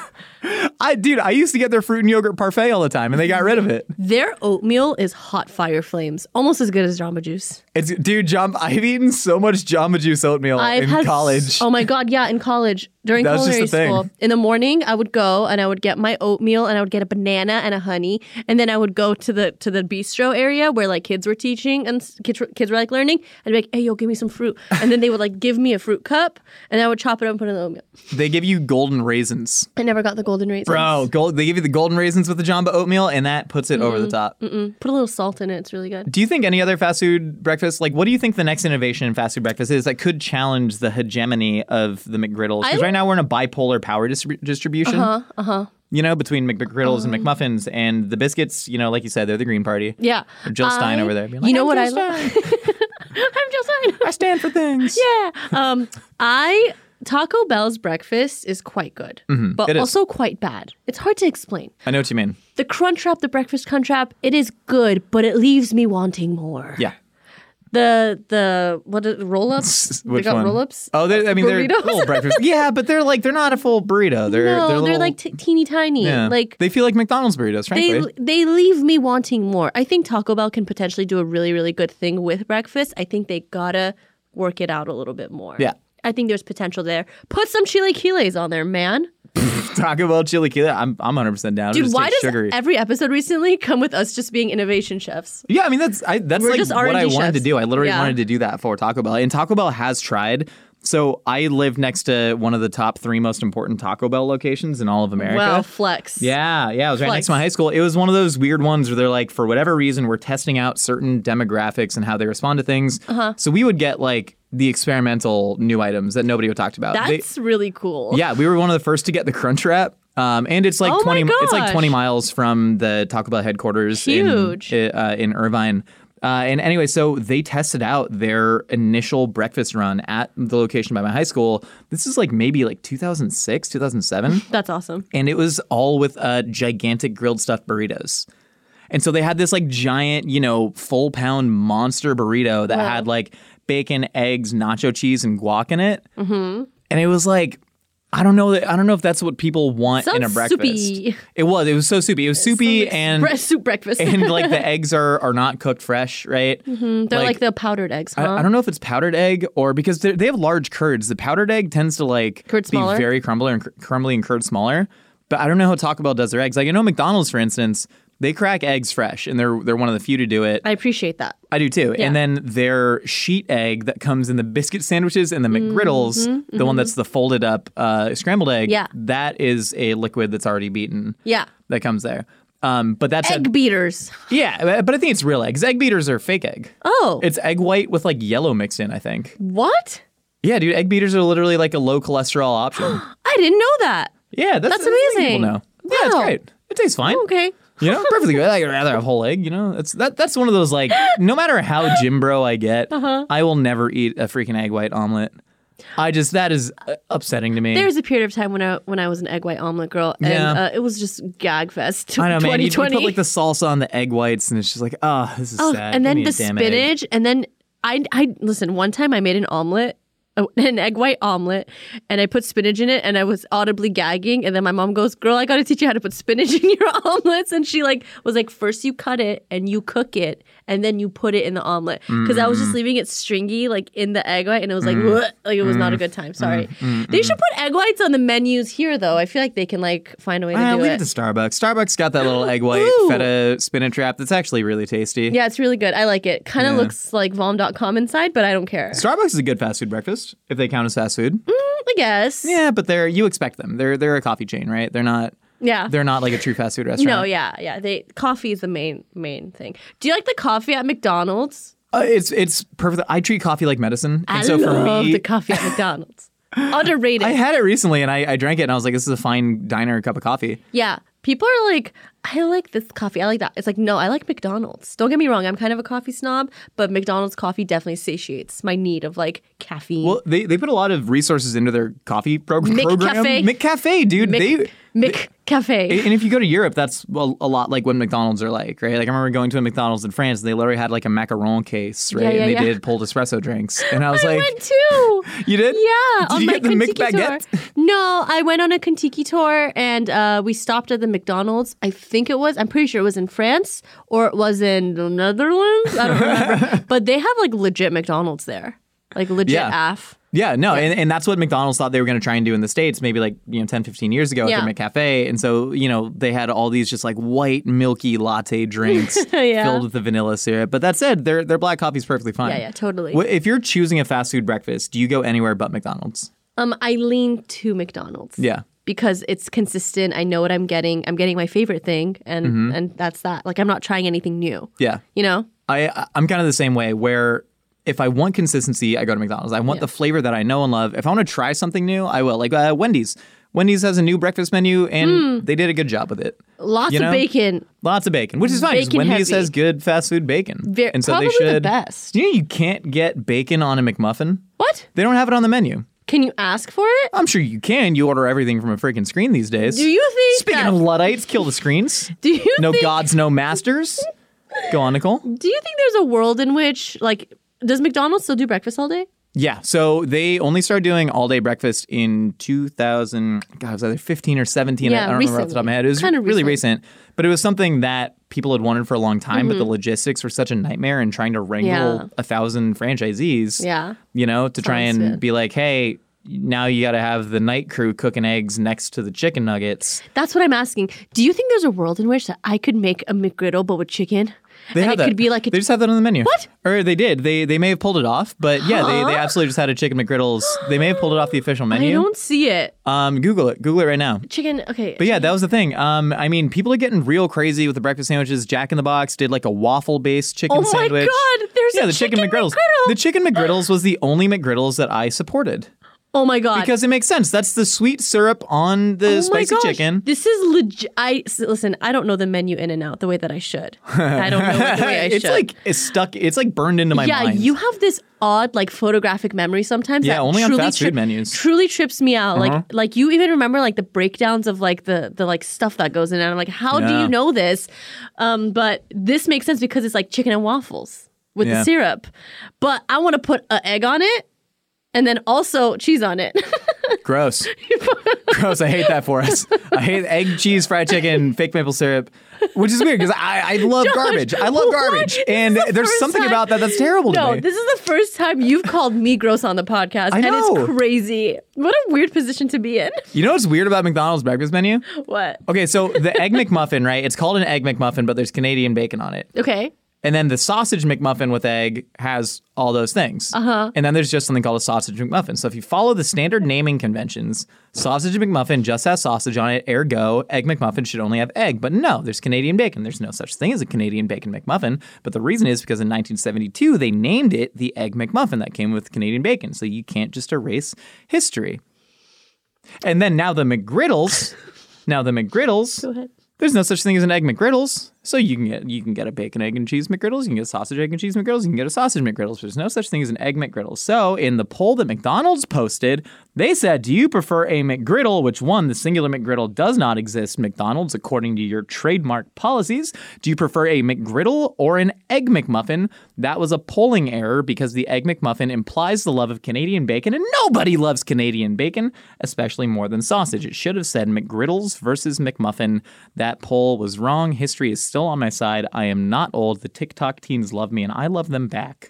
Speaker 2: I used to get their fruit and yogurt parfait all the time, and they got rid of it.
Speaker 3: Their oatmeal is hot fire flames, almost as good as Jamba Juice.
Speaker 2: I've eaten so much Jamba Juice oatmeal in college.
Speaker 3: Oh my God, yeah, in college. During
Speaker 2: That was just
Speaker 3: culinary
Speaker 2: a thing.
Speaker 3: school. In the morning, I would go and I would get my oatmeal and I would get a banana and a honey. And then I would go to the bistro area where like kids were teaching and kids were like learning. And be like, hey, yo, give me some fruit. And then they would like give me a fruit cup and I would chop it up and put it in the oatmeal.
Speaker 2: They give you golden raisins.
Speaker 3: I never got the golden raisins.
Speaker 2: Bro, they give you the golden raisins with the Jamba oatmeal, and that puts it over the top.
Speaker 3: Put a little salt in it. It's really good.
Speaker 2: Do you think any other fast food breakfast, like what do you think the next innovation in fast food breakfast is that could challenge the hegemony of the McGriddles? Because right now we're in a bipolar power distribution. Between McGriddles and McMuffins, and the biscuits, like you said, they're the Green Party.
Speaker 3: Yeah.
Speaker 2: Or Jill Stein over there. Being like,
Speaker 3: You know
Speaker 2: "I'm
Speaker 3: what I
Speaker 2: Jill
Speaker 3: love?
Speaker 2: Stein.
Speaker 3: I'm Jill Stein.
Speaker 2: I stand for things.
Speaker 3: Yeah. Taco Bell's breakfast is quite good, but
Speaker 2: it is.
Speaker 3: also quite bad. It's hard to explain.
Speaker 2: I know what you mean.
Speaker 3: The Crunchwrap, the breakfast Crunchwrap, it is good, but it leaves me wanting more.
Speaker 2: Yeah.
Speaker 3: The roll-ups? They
Speaker 2: Which
Speaker 3: got
Speaker 2: one?
Speaker 3: roll-ups?
Speaker 2: Oh, they're
Speaker 3: Burritos?
Speaker 2: full breakfast. Yeah, but they're not a full burrito. They're
Speaker 3: They're like teeny tiny.
Speaker 2: yeah.
Speaker 3: Like
Speaker 2: They feel like McDonald's burritos, frankly.
Speaker 3: they leave me wanting more. I think Taco Bell can potentially do a really, really good thing with breakfast. I think they gotta work it out a little bit more.
Speaker 2: Yeah.
Speaker 3: I think there's potential there. Put some chilaquiles on there, man.
Speaker 2: Taco Bell chilaquila, I'm 100% down.
Speaker 3: Dude,
Speaker 2: Just
Speaker 3: why
Speaker 2: take
Speaker 3: does
Speaker 2: sugary.
Speaker 3: every episode recently come with us just being innovation chefs?
Speaker 2: Yeah, I mean that's
Speaker 3: We're
Speaker 2: like
Speaker 3: just
Speaker 2: what I
Speaker 3: R&D
Speaker 2: wanted to
Speaker 3: chefs.
Speaker 2: do. I literally
Speaker 3: Yeah.
Speaker 2: wanted to do that for Taco Bell, and Taco Bell has tried. So I live next to one of the top 3 most important Taco Bell locations in all of America.
Speaker 3: Wow, flex.
Speaker 2: Yeah, it was right
Speaker 3: Flex.
Speaker 2: next to my high school. It was one of those weird ones where they're like, for whatever reason, we're testing out certain demographics and how they respond to things. So we would get like the experimental new items that nobody would talk about.
Speaker 3: That's really cool.
Speaker 2: Yeah, we were one of the first to get the Crunchwrap. And it's like
Speaker 3: Oh my
Speaker 2: 20 it's like
Speaker 3: gosh.
Speaker 2: 20 miles from the Taco Bell headquarters
Speaker 3: Huge.
Speaker 2: in Irvine. And anyway, so they tested out their initial breakfast run at the location by my high school. This is like maybe like 2006, 2007.
Speaker 3: That's awesome.
Speaker 2: And it was all with gigantic grilled stuffed burritos. And so they had this like giant, full pound monster burrito that had like bacon, eggs, nacho cheese, and guac in it. Mm-hmm. And it was like, I don't know if that's what people want in a breakfast.
Speaker 3: Soupy.
Speaker 2: It was so soupy. It was soupy and
Speaker 3: soup breakfast.
Speaker 2: and like the eggs are not cooked fresh, right?
Speaker 3: Mm-hmm. They're like the powdered eggs, huh?
Speaker 2: I don't know if it's powdered egg or because they have large curds. The powdered egg tends to like
Speaker 3: Curd
Speaker 2: be
Speaker 3: smaller?
Speaker 2: very crumbly and curd smaller. But I don't know how Taco Bell does their eggs. Like I know McDonald's, for instance, they crack eggs fresh, and they're one of the few to do it.
Speaker 3: I appreciate that.
Speaker 2: I do too.
Speaker 3: Yeah.
Speaker 2: And then their sheet egg that comes in the biscuit sandwiches and the McGriddles, the one that's the folded up scrambled egg, that is a liquid that's already beaten.
Speaker 3: Yeah.
Speaker 2: That comes there. But that's
Speaker 3: Egg beaters.
Speaker 2: Yeah, but I think it's real eggs. Egg beaters are fake egg.
Speaker 3: Oh.
Speaker 2: It's egg white with like yellow mixed in, I think.
Speaker 3: What?
Speaker 2: Yeah, dude, egg beaters are literally like a low cholesterol option.
Speaker 3: I didn't know that.
Speaker 2: Yeah, that's
Speaker 3: amazing.
Speaker 2: People know. Yeah, it's
Speaker 3: Wow.
Speaker 2: great. It tastes fine.
Speaker 3: Okay.
Speaker 2: Perfectly good. I'd rather have whole egg. That's one of those like, no matter how Jim Bro I get, I will never eat a freaking egg white omelet. That is upsetting to me.
Speaker 3: There was a period of time when I was an egg white omelet girl, and it was just gag fest.
Speaker 2: I know, man. You
Speaker 3: 2020.
Speaker 2: put like the salsa on the egg whites, and it's just like, this is sad.
Speaker 3: And then
Speaker 2: Give me
Speaker 3: the
Speaker 2: a damn egg.
Speaker 3: spinach, and then I listen. One time I made an omelet. An egg white omelet, and I put spinach in it, and I was audibly gagging, and then my mom goes, "Girl, I got to teach you how to put spinach in your omelets." And she was like, first you cut it and you cook it, and then you put it in the omelet, because I was just leaving it stringy like in the egg white, and it was like, like it was not a good time. Sorry. They should put egg whites on the menus here, though. I feel like they can like find a way to do
Speaker 2: leave
Speaker 3: it.
Speaker 2: it to Starbucks. Starbucks got that little egg white feta spinach wrap that's actually really tasty.
Speaker 3: Yeah, it's really good. I like it. Kind of looks like Vom.com inside, but I don't care.
Speaker 2: Starbucks is a good fast food breakfast if they count as fast food.
Speaker 3: I guess.
Speaker 2: Yeah, but you expect them. They're a coffee chain, right? They're not.
Speaker 3: Yeah.
Speaker 2: They're not like a true fast food restaurant.
Speaker 3: No, yeah. Coffee is the main thing. Do you like the coffee at McDonald's?
Speaker 2: It's perfect. I treat coffee like medicine. And so
Speaker 3: love
Speaker 2: for me,
Speaker 3: the coffee at McDonald's. Underrated.
Speaker 2: I had it recently and I drank it and I was like, this is a fine diner cup of coffee.
Speaker 3: Yeah. People are like, I like this coffee. I like that. It's like, no, I like McDonald's. Don't get me wrong. I'm kind of a coffee snob, but McDonald's coffee definitely satiates my need of like caffeine.
Speaker 2: Well, they put a lot of resources into their coffee program.
Speaker 3: McCafe.
Speaker 2: McCafe, dude.
Speaker 3: McCafe.
Speaker 2: And if you go to Europe, that's a lot like what McDonald's are like, right? Like I remember going to a McDonald's in France, and they literally had like a macaron case, right? And they did pulled espresso drinks, and I was like,
Speaker 3: went too.
Speaker 2: You did?
Speaker 3: Yeah.
Speaker 2: Did you get the McBaguette?
Speaker 3: Tour. No, I went on a Kentucky tour, and we stopped at the McDonald's. I'm pretty sure it was in France, or it was in the Netherlands. I don't remember. But they have like legit McDonald's there, like legit AF.
Speaker 2: Yeah, no, and that's what McDonald's thought they were going to try and do in the States maybe like 10, 15 years ago with their McCafe. And so, they had all these just like white, milky latte drinks filled with the vanilla syrup. But that said, their black coffee's perfectly fine.
Speaker 3: Yeah, totally.
Speaker 2: If you're choosing a fast food breakfast, do you go anywhere but McDonald's?
Speaker 3: I lean to McDonald's.
Speaker 2: Yeah.
Speaker 3: Because it's consistent. I know what I'm getting. I'm getting my favorite thing, and that's that. Like I'm not trying anything new.
Speaker 2: Yeah. I'm kind of the same way where if I want consistency, I go to McDonald's. I want the flavor that I know and love. If I want to try something new, I will. Like Wendy's. Wendy's has a new breakfast menu, and they did a good job with it.
Speaker 3: Lots of bacon.
Speaker 2: Lots of bacon, which is fine because Wendy's has good fast food bacon.
Speaker 3: And so probably they should. The best.
Speaker 2: You can't get bacon on a McMuffin.
Speaker 3: What?
Speaker 2: They don't have it on the menu.
Speaker 3: Can you ask for it?
Speaker 2: I'm sure you can. You order everything from a freaking screen these days.
Speaker 3: Do you think
Speaker 2: Speaking of Luddites, kill the screens.
Speaker 3: Do you
Speaker 2: No gods, no masters. Go on, Nicole.
Speaker 3: Do you think there's a world in which, like, does McDonald's still do breakfast all day?
Speaker 2: Yeah. So they only started doing all-day breakfast in 2000. God, it was either 15 or 17. I don't remember off the top of my head. It was kind of really recent. But it was something that people had wanted for a long time, but the logistics were such a nightmare and trying to wrangle 1,000 franchisees, to try and be like, hey, now you got to have the night crew cooking eggs next to the chicken nuggets.
Speaker 3: That's what I'm asking. Do you think there's a world in which that I could make a McGriddle but with chicken? Could be like
Speaker 2: they just have that on the menu.
Speaker 3: What?
Speaker 2: Or they did. They may have pulled it off, but they absolutely just had a chicken McGriddles. They may have pulled it off the official menu.
Speaker 3: I don't see it.
Speaker 2: Google it. Google it right now.
Speaker 3: Chicken, okay.
Speaker 2: But yeah, that was the thing. I mean, people are getting real crazy with the breakfast sandwiches. Jack in the Box did like a waffle-based chicken sandwich.
Speaker 3: Oh my God, there's a
Speaker 2: the chicken McGriddles. The chicken McGriddles was the only McGriddles that I supported.
Speaker 3: Oh my God.
Speaker 2: Because it makes sense. That's the sweet syrup on the spicy chicken.
Speaker 3: This is legit. Listen, I don't know the menu in and out the way that I should. I don't know it the way I should.
Speaker 2: It's like burned into my mind.
Speaker 3: Yeah, you have this odd like photographic memory sometimes.
Speaker 2: Yeah,
Speaker 3: that
Speaker 2: only on fast food menus.
Speaker 3: Truly trips me out. Like you even remember like the breakdowns of like the like stuff that goes in, and I'm like, how do you know this? But this makes sense because it's like chicken and waffles with the syrup. But I want to put an egg on it. And then also cheese on it.
Speaker 2: Gross. Gross. I hate that for us. I hate egg, cheese, fried chicken, fake maple syrup, which is weird because I love garbage. I love garbage. And there's something about that that's terrible to me.
Speaker 3: No, this is the first time you've called me gross on the podcast.
Speaker 2: I know.
Speaker 3: And it's crazy. What a weird position to be in.
Speaker 2: You know what's weird about McDonald's breakfast menu?
Speaker 3: What?
Speaker 2: Okay, so the Egg McMuffin, right? It's called an Egg McMuffin, but there's Canadian bacon on it.
Speaker 3: Okay.
Speaker 2: And then the sausage McMuffin with egg has all those things. And then there's just something called a sausage McMuffin. So if you follow the standard naming conventions, sausage McMuffin just has sausage on it, ergo, Egg McMuffin should only have egg. But no, there's Canadian bacon. There's no such thing as a Canadian bacon McMuffin. But the reason is because in 1972, they named it the Egg McMuffin that came with Canadian bacon. So you can't just erase history. And then now the McGriddles.
Speaker 3: Go ahead.
Speaker 2: There's no such thing as an Egg McGriddles. So you can get a bacon, egg, and cheese McGriddles. You can get a sausage, egg, and cheese McGriddles. You can get a sausage McGriddles. There's no such thing as an Egg McGriddle. So in the poll that McDonald's posted, they said, do you prefer a McGriddle, which one, the singular McGriddle does not exist, McDonald's, according to your trademark policies. Do you prefer a McGriddle or an Egg McMuffin? That was a polling error because the Egg McMuffin implies the love of Canadian bacon, and nobody loves Canadian bacon, especially more than sausage. It should have said McGriddles versus McMuffin. That poll was wrong. History is still on my side. I am not old. The TikTok teens love me, and I love them back.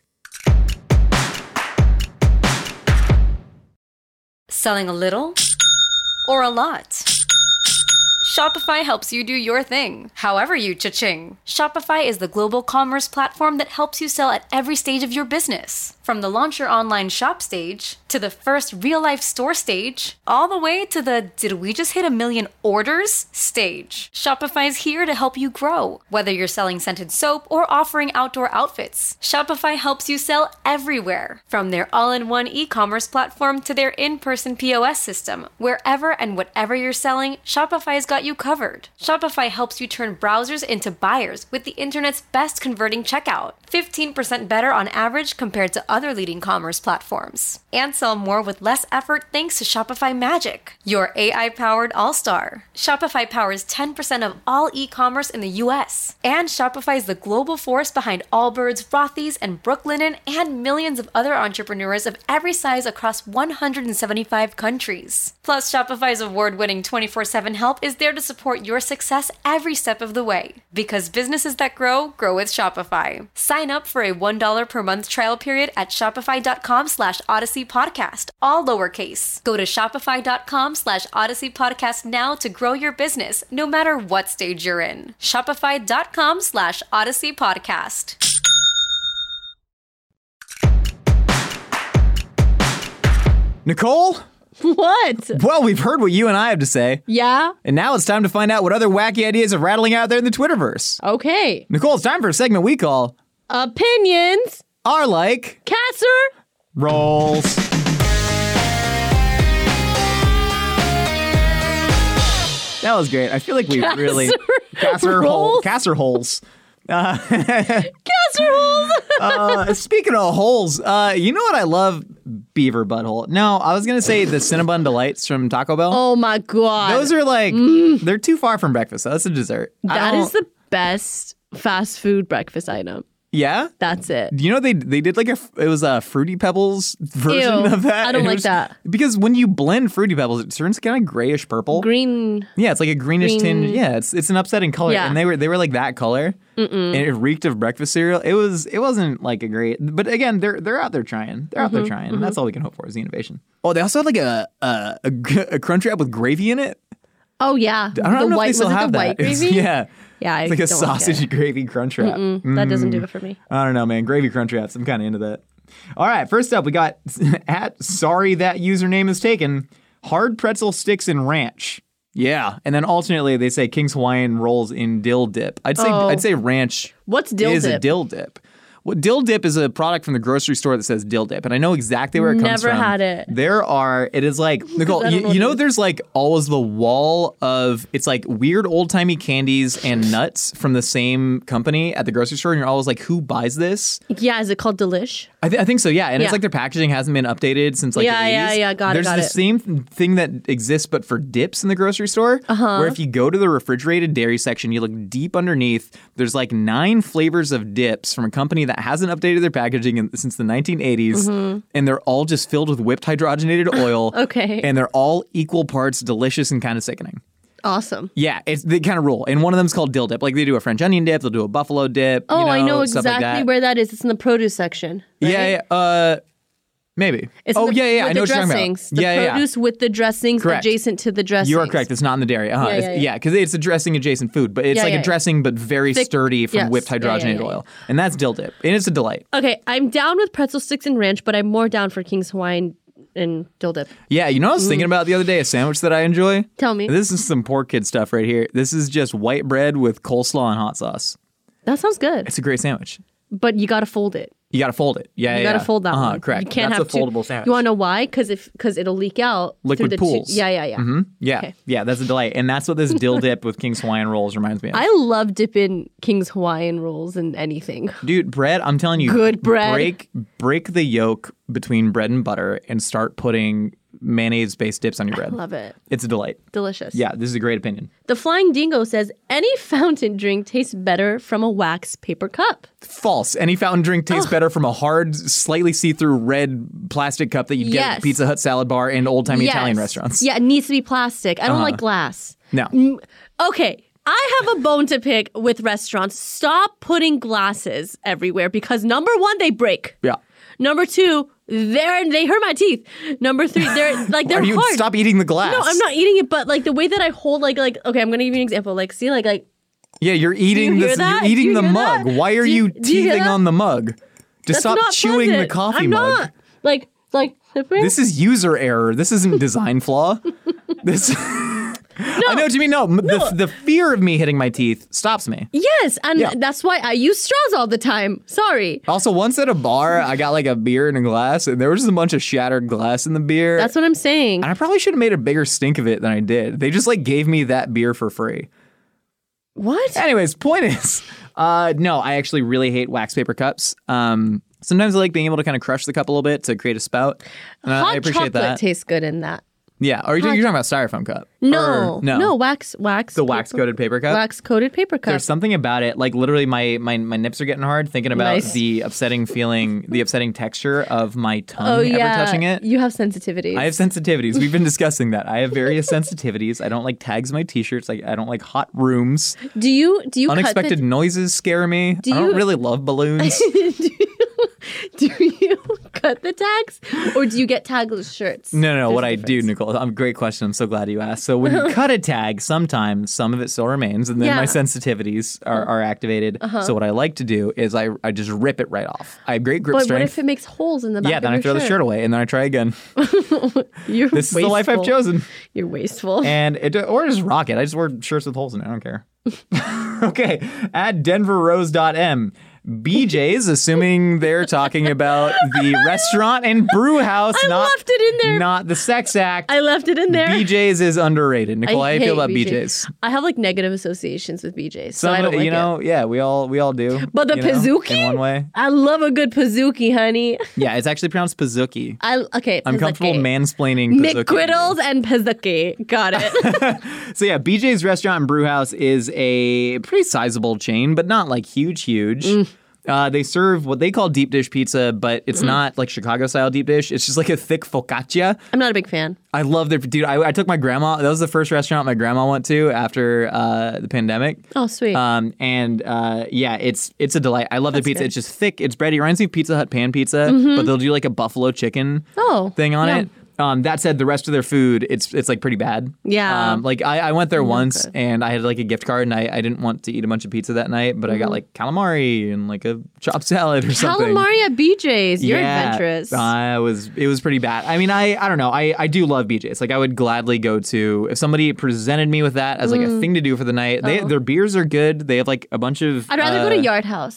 Speaker 4: Selling a little or a lot? Shopify helps you do your thing, however you cha-ching. Shopify is the global commerce platform that helps you sell at every stage of your business. From the launch your online shop stage, to the first real-life store stage, all the way to the did we just hit 1 million orders stage. Shopify is here to help you grow. Whether you're selling scented soap or offering outdoor outfits, Shopify helps you sell everywhere. From their all-in-one e-commerce platform to their in-person POS system, wherever and whatever you're selling, Shopify's got you covered. Shopify helps you turn browsers into buyers with the internet's best converting checkout. 15% better on average compared to other leading commerce platforms. And sell more with less effort thanks to Shopify Magic, your AI-powered all-star. Shopify powers 10% of all e-commerce in the US. And Shopify is the global force behind Allbirds, Rothy's, and Brooklinen, and millions of other entrepreneurs of every size across 175 countries. Plus, Shopify's award-winning 24/7 help is there to support your success every step of the way. Because businesses that grow, grow with Shopify. Sign up for a $1 per month trial period at shopify.com/Odyssey Podcast, all lowercase. Go to shopify.com/Odyssey Podcast now to grow your business, no matter what stage you're in. Shopify.com/Odyssey Podcast.
Speaker 2: Nicole?
Speaker 3: What?
Speaker 2: Well, we've heard what you and I have to say.
Speaker 3: Yeah?
Speaker 2: And now it's time to find out what other wacky ideas are rattling out there in the Twitterverse.
Speaker 3: Okay.
Speaker 2: Nicole, it's time for a segment we call
Speaker 3: Opinions
Speaker 2: Are Like Rolls. That was great. I feel like we really casseroles.
Speaker 3: Casseroles.
Speaker 2: Speaking of holes, you know what I love? Beaver butthole. No, I was gonna say the Cinnabon Delights from Taco Bell.
Speaker 3: Oh my God.
Speaker 2: Those are like they're too far from breakfast. That's a dessert.
Speaker 3: That is the best fast food breakfast item.
Speaker 2: Yeah?
Speaker 3: That's it.
Speaker 2: You know, they did like it was a Fruity Pebbles version of that.
Speaker 3: I don't like that.
Speaker 2: Because when you blend Fruity Pebbles, it turns kind of grayish purple.
Speaker 3: Green.
Speaker 2: Yeah, it's like a greenish tinge. Yeah, it's an upsetting color.
Speaker 3: Yeah.
Speaker 2: And they were like that color. And it reeked of breakfast cereal. It wasn't like a great, but again, they're out there trying. They're out there trying. And that's all we can hope for is the innovation. Oh, they also had like a Crunch Wrap with gravy in it.
Speaker 3: Oh yeah.
Speaker 2: I don't know if they still have that.
Speaker 3: White gravy?
Speaker 2: Yeah.
Speaker 3: Yeah,
Speaker 2: It's like a sausage gravy Crunch Wrap.
Speaker 3: That doesn't do it for me.
Speaker 2: I don't know, man. Gravy Crunch Wraps. I'm kind of into that. All right, first up, we got at sorry that username is taken. Hard pretzel sticks and ranch. Yeah, and then alternately they say King's Hawaiian rolls in dill dip. I'd say ranch.
Speaker 3: What's dill
Speaker 2: is
Speaker 3: dip?
Speaker 2: a dill dip. Well, Dill Dip is a product from the grocery store that says Dill Dip, and I know exactly where it comes from.
Speaker 3: Never had it.
Speaker 2: It is like, Nicole, you know there's like always the wall of, it's like weird old-timey candies and nuts from the same company at the grocery store, and you're always like, who buys this?
Speaker 3: Yeah, is it called Delish?
Speaker 2: I think so, yeah. And
Speaker 3: Yeah.
Speaker 2: it's like their packaging hasn't been updated since like the 80s.
Speaker 3: Yeah, got it.
Speaker 2: There's the same thing that exists but for dips in the grocery store, where if you go to the refrigerated dairy section, you look deep underneath, there's like 9 flavors of dips from a company that hasn't updated their packaging since the 1980s, and they're all just filled with whipped hydrogenated oil.
Speaker 3: Okay.
Speaker 2: And they're all equal parts delicious and kind of sickening.
Speaker 3: Awesome.
Speaker 2: Yeah, they kind of rule. And one of them's called Dill Dip. Like they do a French onion dip, they'll do a buffalo dip.
Speaker 3: Oh, I know
Speaker 2: stuff like
Speaker 3: exactly
Speaker 2: that.
Speaker 3: where that is. It's in the produce section. Right?
Speaker 2: Yeah. Maybe.
Speaker 3: It's
Speaker 2: I
Speaker 3: with
Speaker 2: know
Speaker 3: the
Speaker 2: what you're talking about.
Speaker 3: dressings. The produce with the dressings
Speaker 2: Correct.
Speaker 3: adjacent to the dressings.
Speaker 2: You are correct. It's not in the dairy.
Speaker 3: Yeah.
Speaker 2: Because it's a dressing adjacent food, but it's
Speaker 3: Yeah,
Speaker 2: like
Speaker 3: yeah.
Speaker 2: a dressing but very
Speaker 3: Thick-
Speaker 2: sturdy from
Speaker 3: yes.
Speaker 2: whipped
Speaker 3: Yeah, yeah,
Speaker 2: hydrogenated
Speaker 3: yeah.
Speaker 2: oil. And that's Dill Dip. And it's a delight.
Speaker 3: Okay, I'm down with pretzel sticks and ranch, but I'm more down for King's Hawaiian and Dill Dip.
Speaker 2: Yeah, you know what I was thinking about the other day? A sandwich that I enjoy?
Speaker 3: Tell me.
Speaker 2: This is some poor kid stuff right here. This is just white bread with coleslaw and hot sauce.
Speaker 3: That sounds good,
Speaker 2: It's a great sandwich.
Speaker 3: but you gotta fold it.
Speaker 2: You got to fold it. Yeah,
Speaker 3: You gotta fold that one.
Speaker 2: Correct.
Speaker 3: You can't
Speaker 2: That's
Speaker 3: have
Speaker 2: a foldable sandwich.
Speaker 3: You want to know why? Because it'll leak out
Speaker 2: Liquid
Speaker 3: through the
Speaker 2: pools.
Speaker 3: Yeah.
Speaker 2: Yeah,
Speaker 3: Okay.
Speaker 2: yeah, that's a delight. And that's what this dill dip with King's Hawaiian rolls reminds me of.
Speaker 3: I love dipping King's Hawaiian rolls in anything.
Speaker 2: Dude, bread, I'm telling you.
Speaker 3: Good bread.
Speaker 2: Break the yolk between bread and butter and start putting mayonnaise-based dips on your bread.
Speaker 3: Love it.
Speaker 2: It's a delight.
Speaker 3: Delicious.
Speaker 2: Yeah, this is a great opinion.
Speaker 3: The Flying Dingo says any fountain drink tastes better from a wax paper cup.
Speaker 2: False. Any fountain drink tastes better from a hard, slightly see-through red plastic cup that you get at
Speaker 3: Yes.
Speaker 2: the Pizza Hut salad bar and old-timey
Speaker 3: Yes.
Speaker 2: Italian restaurants.
Speaker 3: Yeah, it needs to be plastic. I don't like glass.
Speaker 2: No.
Speaker 3: Okay, I have a bone to pick with restaurants. Stop putting glasses everywhere because number one, they break.
Speaker 2: Yeah.
Speaker 3: Number two, they hurt my teeth. Number three, they're
Speaker 2: Are you
Speaker 3: hard.
Speaker 2: stop eating the glass?
Speaker 3: No, I'm not eating it, but like the way that I hold, like okay, I'm gonna give you an example. Like, see, like
Speaker 2: Yeah, you're eating
Speaker 3: Do you hear
Speaker 2: this.
Speaker 3: that?
Speaker 2: You're eating
Speaker 3: Do you
Speaker 2: the
Speaker 3: hear
Speaker 2: mug.
Speaker 3: that?
Speaker 2: Why are
Speaker 3: Do
Speaker 2: you
Speaker 3: you hear
Speaker 2: teething
Speaker 3: that?
Speaker 2: on the mug? Just
Speaker 3: that's
Speaker 2: stop
Speaker 3: not
Speaker 2: chewing
Speaker 3: pleasant.
Speaker 2: the coffee
Speaker 3: I'm
Speaker 2: mug.
Speaker 3: not. Like sipping.
Speaker 2: This is user error. This isn't design flaw. This. I know what you mean. No, the fear of me hitting my teeth stops me.
Speaker 3: Yes, and
Speaker 2: Yeah.
Speaker 3: that's why I use straws all the time. Sorry.
Speaker 2: Also, once at a bar, I got like a beer in a glass, and there was just a bunch of shattered glass in the beer.
Speaker 3: That's what I'm saying.
Speaker 2: And I probably should have made a bigger stink of it than I did. They just like gave me that beer for free.
Speaker 3: What?
Speaker 2: Anyways, point is, no, I actually really hate wax paper cups. Sometimes I like being able to kind of crush the cup a little bit to create a spout. And
Speaker 3: Hot
Speaker 2: I appreciate
Speaker 3: chocolate
Speaker 2: that.
Speaker 3: tastes good in that.
Speaker 2: Yeah. Or you're talking about styrofoam cup?
Speaker 3: No,
Speaker 2: Or- no.
Speaker 3: wax.
Speaker 2: The wax coated paper cup?
Speaker 3: Wax coated paper cup.
Speaker 2: There's something about it, like literally my nips are getting hard thinking about
Speaker 3: Nice.
Speaker 2: the upsetting feeling, the upsetting texture of my tongue
Speaker 3: oh yeah,
Speaker 2: ever touching it.
Speaker 3: You have sensitivities.
Speaker 2: I have sensitivities. We've been discussing that. I have various sensitivities. I don't like tags in my t-shirts. Like I don't like hot rooms.
Speaker 3: Do you
Speaker 2: Unexpected
Speaker 3: cut
Speaker 2: noises scare me. I don't
Speaker 3: you-
Speaker 2: really love balloons.
Speaker 3: do you cut the tags or do you get tagless shirts?
Speaker 2: No.
Speaker 3: There's
Speaker 2: What
Speaker 3: a
Speaker 2: I do,
Speaker 3: difference.
Speaker 2: Nicole, great question. I'm so glad you asked. So when you cut a tag, sometimes some of it still remains, and then
Speaker 3: Yeah.
Speaker 2: my sensitivities are activated. So what I like to do is I just rip it right off. I have great grip
Speaker 3: But
Speaker 2: strength.
Speaker 3: what if it makes holes in the back
Speaker 2: yeah,
Speaker 3: of
Speaker 2: then I
Speaker 3: your
Speaker 2: throw the shirt away, and then I try again.
Speaker 3: You're
Speaker 2: This is the life I've
Speaker 3: wasteful.
Speaker 2: chosen.
Speaker 3: You're wasteful.
Speaker 2: And or just rock it. I just wear shirts with holes in it. I don't care. Okay, at denverrose.m. BJ's, assuming they're talking about the restaurant and brew house,
Speaker 3: I
Speaker 2: not
Speaker 3: left it in there.
Speaker 2: not the sex act.
Speaker 3: I left it in there.
Speaker 2: BJ's is underrated. Nicole, how do you
Speaker 3: hate
Speaker 2: feel about BJ's?
Speaker 3: I have like negative associations with BJ's, so
Speaker 2: Some
Speaker 3: I don't
Speaker 2: of it,
Speaker 3: like
Speaker 2: you know,
Speaker 3: it.
Speaker 2: yeah, we all do.
Speaker 3: But the
Speaker 2: you know,
Speaker 3: Pizookie?
Speaker 2: in one way.
Speaker 3: I love a good Pizookie, honey.
Speaker 2: Yeah, it's actually pronounced Pizookie.
Speaker 3: Okay,
Speaker 2: I'm comfortable
Speaker 3: Pizookie.
Speaker 2: mansplaining Pizookie.
Speaker 3: McGriddles and Pizookie. Got it.
Speaker 2: So yeah, BJ's Restaurant and Brew House is a pretty sizable chain, but not like huge. They serve what they call deep dish pizza, but it's not like Chicago style deep dish. It's just like a thick focaccia.
Speaker 3: I'm not a big fan.
Speaker 2: I love their dude. I took my grandma. That was the first restaurant my grandma went to after the pandemic.
Speaker 3: Oh, sweet.
Speaker 2: Yeah, it's a delight. I love the pizza.
Speaker 3: good.
Speaker 2: It's just thick. It's bready. It reminds me of Pizza Hut pan pizza, but they'll do like a buffalo chicken thing on
Speaker 3: yeah.
Speaker 2: it. That said, the rest of their food, it's like pretty bad.
Speaker 3: Yeah.
Speaker 2: Like I went there once
Speaker 3: good.
Speaker 2: and I had like a gift card and I didn't want to eat a bunch of pizza that night, but I got like calamari and like a chopped salad or something.
Speaker 3: Calamari at BJ's. You're
Speaker 2: Yeah,
Speaker 3: adventurous.
Speaker 2: it was pretty bad. I mean, I don't know. I do love BJ's. Like I would gladly go to if somebody presented me with that as like a thing to do for the night. Their beers are good. They have like a bunch of
Speaker 3: I'd rather go to Yard House.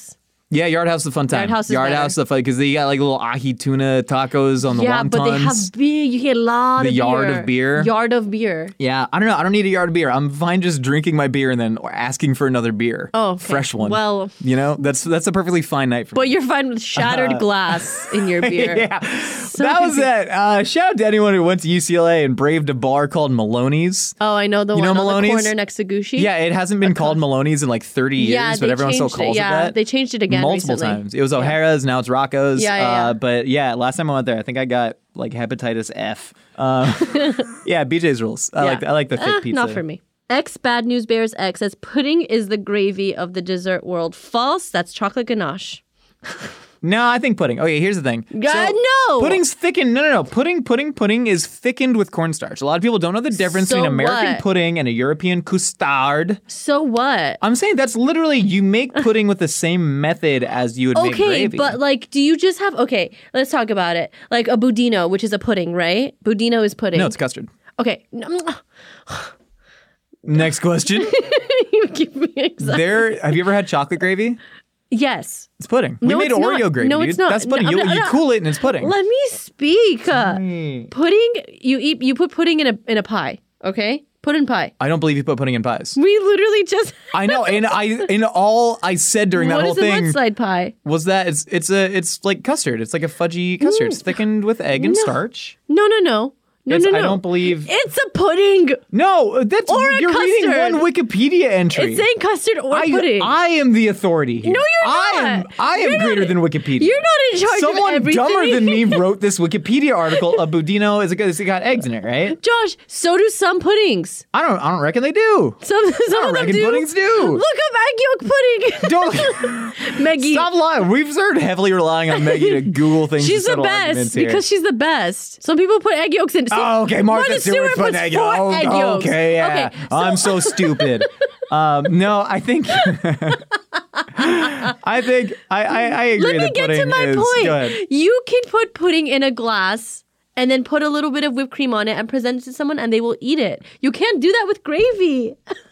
Speaker 2: Yeah, Yard House is a fun time.
Speaker 3: Yard House is better.
Speaker 2: the fun because they got like little ahi tuna tacos on the wontons.
Speaker 3: Yeah, but they have big. You get a lot
Speaker 2: The
Speaker 3: of
Speaker 2: yard of beer.
Speaker 3: Yard of beer.
Speaker 2: Yeah, I don't know. I don't need a yard of beer. I'm fine just drinking my beer and then asking for another beer.
Speaker 3: Oh, okay.
Speaker 2: Fresh one.
Speaker 3: Well,
Speaker 2: you know, that's a perfectly fine night for me.
Speaker 3: but you're fine with shattered glass in your beer.
Speaker 2: Yeah,
Speaker 3: So
Speaker 2: that was
Speaker 3: confusing.
Speaker 2: it. Shout out to anyone who went to UCLA and braved a bar called Maloney's.
Speaker 3: Oh, I know the
Speaker 2: You
Speaker 3: one
Speaker 2: know
Speaker 3: on
Speaker 2: Maloney's?
Speaker 3: the corner next to Gucci.
Speaker 2: Yeah, it hasn't been called Maloney's in like 30 years,
Speaker 3: Yeah,
Speaker 2: but
Speaker 3: they
Speaker 2: everyone still
Speaker 3: changed it.
Speaker 2: calls it
Speaker 3: Yeah,
Speaker 2: that.
Speaker 3: they changed it again
Speaker 2: multiple
Speaker 3: recently.
Speaker 2: times. It was O'Hara's, now it's Rocco's.
Speaker 3: Yeah.
Speaker 2: But yeah, last time I went there, I think I got like hepatitis F. Yeah, BJ's rules. I like the thick pizza.
Speaker 3: Not for me. X Bad News Bears X says pudding is the gravy of the dessert world. False. That's chocolate ganache.
Speaker 2: No, I think pudding. Okay, here's the thing.
Speaker 3: No.
Speaker 2: Pudding's thickened. No. Pudding is thickened with cornstarch. A lot of people don't know the difference
Speaker 3: So
Speaker 2: between American
Speaker 3: what?
Speaker 2: pudding and a European custard.
Speaker 3: So what?
Speaker 2: I'm saying that's literally you make pudding with the same method as you would make
Speaker 3: Okay,
Speaker 2: gravy.
Speaker 3: but like, do you just have? Okay, let's talk about it. Like a budino, which is a pudding, right? Budino is pudding.
Speaker 2: No, it's custard.
Speaker 3: Okay.
Speaker 2: Next question.
Speaker 3: You give me exactly.
Speaker 2: Have you ever had chocolate gravy?
Speaker 3: Yes.
Speaker 2: It's pudding. We
Speaker 3: No,
Speaker 2: made
Speaker 3: it's
Speaker 2: Oreo
Speaker 3: not.
Speaker 2: gravy.
Speaker 3: No,
Speaker 2: dude.
Speaker 3: it's not.
Speaker 2: That's pudding.
Speaker 3: No,
Speaker 2: you
Speaker 3: no.
Speaker 2: cool it and it's pudding.
Speaker 3: Let me speak. Pudding. You put pudding in a pie. Okay. Pudding pie.
Speaker 2: I don't believe you put pudding in pies.
Speaker 3: We literally just.
Speaker 2: I know, and all I said during that
Speaker 3: What
Speaker 2: whole
Speaker 3: is a
Speaker 2: thing
Speaker 3: mudslide pie?
Speaker 2: was that it's like custard. It's like a fudgy custard. It's thickened with egg and starch.
Speaker 3: No.
Speaker 2: I don't believe.
Speaker 3: It's a pudding.
Speaker 2: No, that's
Speaker 3: Or a
Speaker 2: you're reading
Speaker 3: custard.
Speaker 2: one Wikipedia entry.
Speaker 3: It's saying custard or pudding.
Speaker 2: I am the authority here.
Speaker 3: No, you're not.
Speaker 2: I am
Speaker 3: You're
Speaker 2: greater
Speaker 3: not-
Speaker 2: than Wikipedia.
Speaker 3: You're not in charge
Speaker 2: Someone
Speaker 3: of everything.
Speaker 2: dumber than me wrote this Wikipedia article. A budino is it's got eggs in it, right?
Speaker 3: Josh, so do some puddings.
Speaker 2: I don't reckon they do.
Speaker 3: Some of them
Speaker 2: reckon
Speaker 3: do.
Speaker 2: puddings do.
Speaker 3: Look up egg yolk pudding.
Speaker 2: Don't
Speaker 3: Maggie.
Speaker 2: stop lying. We've started heavily relying on Maggie to Google things.
Speaker 3: She's
Speaker 2: to
Speaker 3: the
Speaker 2: settle arguments
Speaker 3: best
Speaker 2: here.
Speaker 3: because she's the best. Some people put egg yolks in.
Speaker 2: Oh, okay, Martha Stewart put egg yolks.
Speaker 3: egg yolks.
Speaker 2: Okay, yeah.
Speaker 3: Okay,
Speaker 2: I'm so stupid. No, I think I agree.
Speaker 3: Let me
Speaker 2: that
Speaker 3: get to
Speaker 2: pudding
Speaker 3: my
Speaker 2: is
Speaker 3: point.
Speaker 2: good.
Speaker 3: You can put pudding in a glass and then put a little bit of whipped cream on it and present it to someone and they will eat it. You can't do that with gravy.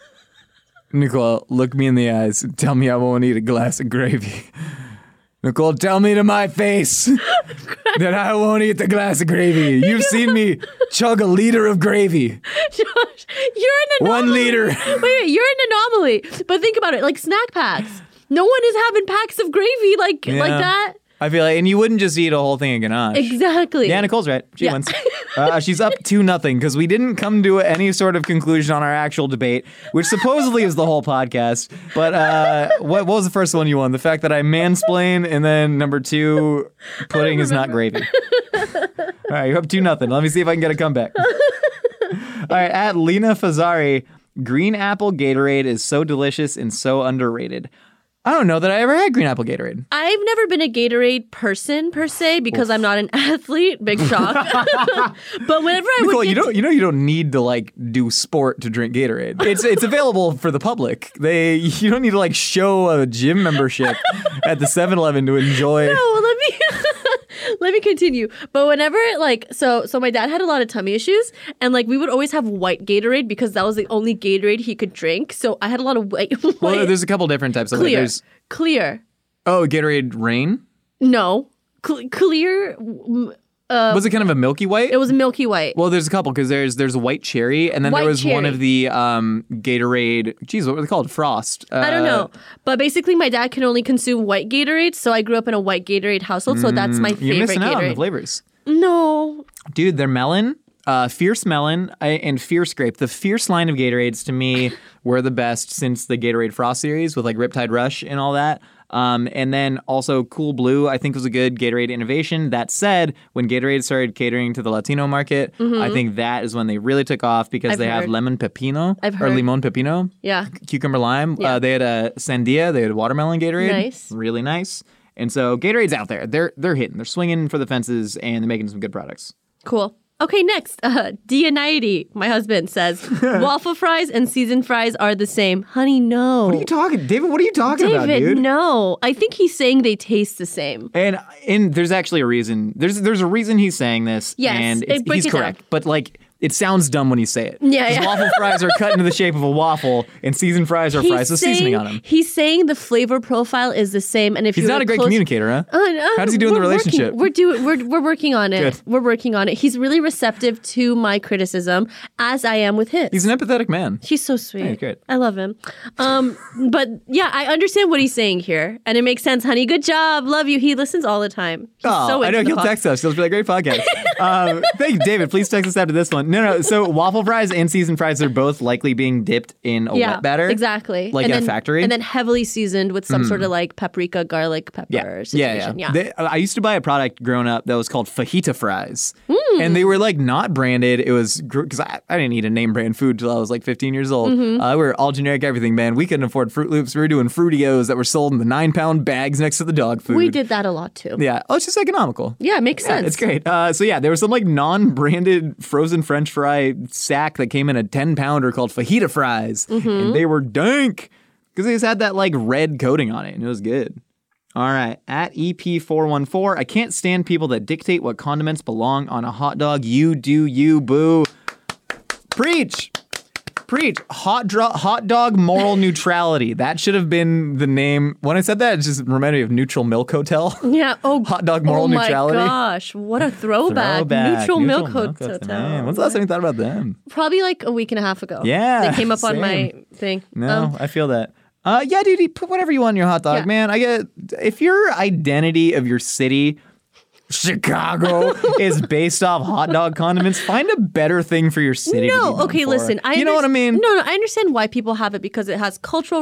Speaker 2: Nicole, look me in the eyes and tell me I won't eat a glass of gravy. Nicole, tell me to my face that I won't eat the glass of gravy. You've seen me chug a liter of gravy.
Speaker 3: Josh, you're an anomaly.
Speaker 2: 1 liter.
Speaker 3: Wait, you're an anomaly. But think about it, like snack packs. No one is having packs of gravy like that.
Speaker 2: I feel like, and you wouldn't just eat a whole thing of ganache.
Speaker 3: Exactly.
Speaker 2: Yeah, Nicole's right. She
Speaker 3: Yeah.
Speaker 2: wins. She's up 2-0 because we didn't come to any sort of conclusion on our actual debate, which supposedly is the whole podcast. But what was the first one you won? The fact that I mansplain, and then number 2, pudding is not gravy. All right, you're up 2-0. Let me see if I can get a comeback. All right, at Lena Fazari, green apple Gatorade is so delicious and so underrated. I don't know that I ever had green apple Gatorade.
Speaker 3: I've never been a Gatorade person per se because I'm not an athlete. Big shock. But whenever I
Speaker 2: Nicole,
Speaker 3: would get
Speaker 2: you don't need to like do sport to drink Gatorade. It's available for the public. You don't need to like show a gym membership at the 7-Eleven to enjoy.
Speaker 3: No, let me continue. But whenever so my dad had a lot of tummy issues and like we would always have white Gatorade because that was the only Gatorade he could drink. So I had a lot of white.
Speaker 2: Well, there's a couple different types of it.
Speaker 3: clear.
Speaker 2: There's
Speaker 3: Clear.
Speaker 2: Gatorade Rain.
Speaker 3: No. Clear.
Speaker 2: Was it kind of a milky white?
Speaker 3: It was milky white.
Speaker 2: Well, there's a couple because there's white cherry, and then
Speaker 3: White
Speaker 2: there was one
Speaker 3: cherry.
Speaker 2: of the Gatorade. Geez, what were they called? Frost.
Speaker 3: I don't know. But basically, my dad can only consume white Gatorade, so I grew up in a white Gatorade household, so that's my favorite
Speaker 2: You're missing out on the
Speaker 3: Gatorade.
Speaker 2: flavors.
Speaker 3: No.
Speaker 2: Dude, they're melon, Fierce Melon, and Fierce Grape. The Fierce line of Gatorades, to me, were the best since the Gatorade Frost series with like Riptide Rush and all that. And then also Cool Blue, I think was a good Gatorade innovation. That said, when Gatorade started catering to the Latino market, I think that is when they really took off because
Speaker 3: I've
Speaker 2: they have
Speaker 3: heard.
Speaker 2: lemon pepino
Speaker 3: I've
Speaker 2: or
Speaker 3: heard.
Speaker 2: limon pepino.
Speaker 3: Yeah.
Speaker 2: Cucumber lime.
Speaker 3: Yeah.
Speaker 2: They had a sandia. They had watermelon Gatorade.
Speaker 3: Nice.
Speaker 2: Really nice. And so Gatorade's out there. They're hitting. They're swinging for the fences, and they're making some good products.
Speaker 3: Cool. Okay, next. Dianity, my husband, says, waffle fries and seasoned fries are the same. Honey, no.
Speaker 2: What are you talking, David? What are you talking about,
Speaker 3: David,
Speaker 2: dude?
Speaker 3: no. I think he's saying they taste the same.
Speaker 2: And there's actually a reason. There's a reason he's saying this.
Speaker 3: Yes,
Speaker 2: and
Speaker 3: break
Speaker 2: he's
Speaker 3: it down.
Speaker 2: correct. But like it sounds dumb when you say it.
Speaker 3: Yeah,
Speaker 2: 'Cause
Speaker 3: yeah.
Speaker 2: waffle fries are cut into the shape of a waffle, and seasoned fries are fries with seasoning on them.
Speaker 3: He's saying the flavor profile is the same, and if
Speaker 2: He's not a great communicator, huh? How does he do in the relationship?
Speaker 3: We're working on it.
Speaker 2: Good.
Speaker 3: We're working on it. He's really receptive to my criticism, as I am with his.
Speaker 2: He's an empathetic man.
Speaker 3: He's so sweet.
Speaker 2: Yeah, great.
Speaker 3: I love him. But yeah, I understand what he's saying here, and it makes sense. Honey, good job. Love you. He listens all the time. He's so
Speaker 2: I
Speaker 3: into
Speaker 2: know.
Speaker 3: the
Speaker 2: He'll
Speaker 3: pod.
Speaker 2: text us. He'll be like, great podcast. Thank you, David. Please text us after this one. No. So waffle fries and seasoned fries are both likely being dipped in a wet batter.
Speaker 3: Exactly.
Speaker 2: Like
Speaker 3: and
Speaker 2: in
Speaker 3: then,
Speaker 2: a factory.
Speaker 3: And then heavily seasoned with some sort of like paprika, garlic, pepper situation. Yeah.
Speaker 2: I used to buy a product growing up that was called fajita fries. And they were like not branded. It was because I didn't eat a name brand food till I was like 15 years old. We were all generic everything, man. We couldn't afford Fruit Loops. We were doing Fruitios that were sold in the 9-pound bags next to the dog food.
Speaker 3: We did that a lot too.
Speaker 2: Yeah. Oh, it's just economical.
Speaker 3: Yeah, it makes sense.
Speaker 2: It's great. So yeah, there was some like non-branded frozen French fry sack that came in a 10-pounder called fajita fries, and they were dank because they just had that like red coating on it, and it was good. All right, at EP414, I can't stand people that dictate what condiments belong on a hot dog. You do you, boo. Preach. Hot dog moral neutrality. That should have been the name. When I said that, it just reminded me of Neutral Milk Hotel.
Speaker 3: Yeah. Oh,
Speaker 2: Hot dog moral neutrality.
Speaker 3: Oh my gosh, what a throwback. Neutral Milk Hotel.
Speaker 2: Man, when's the last time you thought about them?
Speaker 3: Probably like a week and a half ago.
Speaker 2: Yeah,
Speaker 3: They came up on
Speaker 2: same.
Speaker 3: my thing.
Speaker 2: No, I feel that. Yeah, dude, you put whatever you want in your hot dog,
Speaker 3: Yeah.
Speaker 2: man. I get if your identity of your city, Chicago, is based off hot dog condiments, find a better thing for your city. to be
Speaker 3: No,
Speaker 2: known
Speaker 3: okay,
Speaker 2: for.
Speaker 3: listen.
Speaker 2: You know what I mean?
Speaker 3: No, I understand why people have it because it has cultural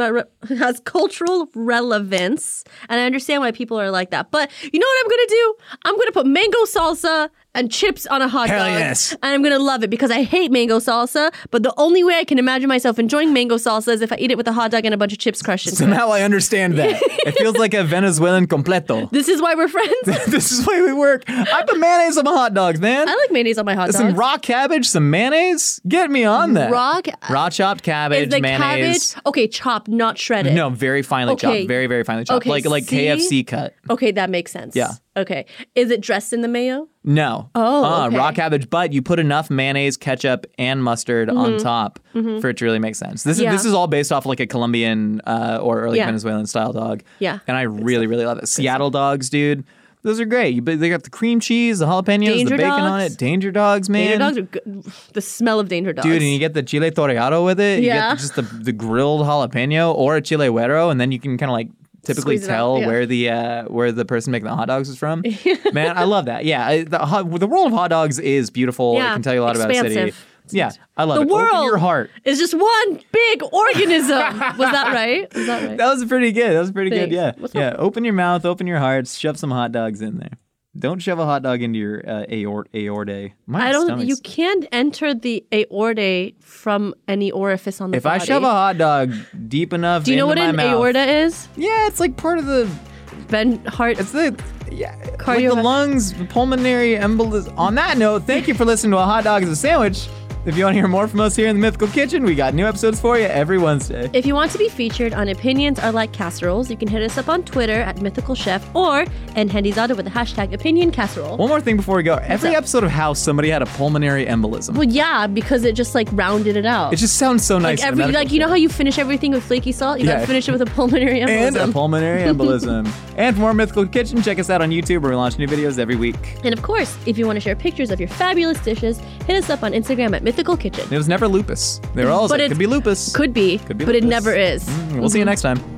Speaker 3: cultural relevance, and I understand why people are like that. But you know what I'm gonna do? I'm gonna put mango salsa and chips on a hot
Speaker 2: Hell
Speaker 3: dog,
Speaker 2: yes.
Speaker 3: and I'm gonna love it because I hate mango salsa. But the only way I can imagine myself enjoying mango salsa is if I eat it with a hot dog and a bunch of chips crushed into
Speaker 2: So
Speaker 3: it.
Speaker 2: now I understand that. It feels like a Venezuelan completo.
Speaker 3: This is why we're friends.
Speaker 2: This is why we work. I put mayonnaise on my hot dogs, man.
Speaker 3: I like mayonnaise on my hot
Speaker 2: Some
Speaker 3: dogs.
Speaker 2: raw cabbage, some mayonnaise. Get me on that. Raw chopped cabbage,
Speaker 3: Is the
Speaker 2: mayonnaise.
Speaker 3: cabbage okay? Chopped, not shredded.
Speaker 2: No, very finely
Speaker 3: Okay.
Speaker 2: chopped. Very, very finely chopped.
Speaker 3: Okay,
Speaker 2: Like
Speaker 3: see?
Speaker 2: KFC cut.
Speaker 3: Okay, that makes sense.
Speaker 2: Yeah.
Speaker 3: Okay. Is it dressed in the mayo?
Speaker 2: No.
Speaker 3: Oh, okay.
Speaker 2: Raw cabbage, but you put enough mayonnaise, ketchup, and mustard on top for it to really make sense. This is all based off like a Colombian or like
Speaker 3: Yeah.
Speaker 2: Venezuelan style dog.
Speaker 3: Yeah.
Speaker 2: And I really, really love it. Seattle dogs, dude. Those are great. They got the cream cheese, the jalapenos,
Speaker 3: Danger
Speaker 2: the bacon on
Speaker 3: dogs.
Speaker 2: it. Danger dogs, man.
Speaker 3: Danger dogs are good. The smell of danger dogs.
Speaker 2: Dude, and you get the chile toreado with it.
Speaker 3: Yeah.
Speaker 2: You get just the grilled jalapeno or a chile güero, and then you can kind of like typically
Speaker 3: Squeeze it
Speaker 2: tell
Speaker 3: out, yeah.
Speaker 2: where the person making the hot dogs is from. Man, I love that. Yeah, the world of hot dogs is beautiful.
Speaker 3: Yeah,
Speaker 2: It can tell you a lot about a city.
Speaker 3: expansive.
Speaker 2: Yeah, I love
Speaker 3: The
Speaker 2: it. Open
Speaker 3: world
Speaker 2: your heart.
Speaker 3: is just one big organism. Was that right? Was that right?
Speaker 2: That was pretty good. That was pretty good.
Speaker 3: Thanks.
Speaker 2: Yeah.
Speaker 3: What's
Speaker 2: Yeah. Open your mouth, open your hearts, shove some hot dogs in there. Don't shove a hot dog into your aorta. My
Speaker 3: I don't.
Speaker 2: stomach's-
Speaker 3: You can't enter the aorta from any orifice on the
Speaker 2: If
Speaker 3: body.
Speaker 2: I shove a hot dog deep enough,
Speaker 3: do you know
Speaker 2: into
Speaker 3: what
Speaker 2: my
Speaker 3: an
Speaker 2: mouth,
Speaker 3: aorta is?
Speaker 2: Yeah, it's like part of the.
Speaker 3: Heart.
Speaker 2: It's the like
Speaker 3: Cardio-
Speaker 2: the lungs, pulmonary embolism. On that note, thank you for listening to A Hot Dog is a Sandwich. If you want to hear more from us here in the Mythical Kitchen, we got new episodes for you every Wednesday.
Speaker 3: If you want to be featured on Opinions Are Like Casseroles, you can hit us up on Twitter at Mythical Chef or in Handizada with the hashtag Opinion Casserole.
Speaker 2: One more thing before we go. Every
Speaker 3: up?
Speaker 2: episode of House, somebody had a pulmonary embolism.
Speaker 3: Well, yeah, because it just like rounded it out.
Speaker 2: It just sounds so nice.
Speaker 3: like
Speaker 2: in a medical
Speaker 3: you know
Speaker 2: show.
Speaker 3: how you finish everything with flaky salt? You
Speaker 2: Yeah.
Speaker 3: gotta finish it with a pulmonary embolism.
Speaker 2: And a pulmonary embolism. And for more Mythical Kitchen, check us out on YouTube where we launch new videos every week.
Speaker 3: And of course, if you want to share pictures of your fabulous dishes, hit us up on Instagram at Mythical Kitchen.
Speaker 2: It was never lupus. They were always
Speaker 3: But
Speaker 2: like,
Speaker 3: it
Speaker 2: could be lupus.
Speaker 3: Could be,
Speaker 2: Could be
Speaker 3: but it
Speaker 2: lupus.
Speaker 3: never is.
Speaker 2: We'll see you next time.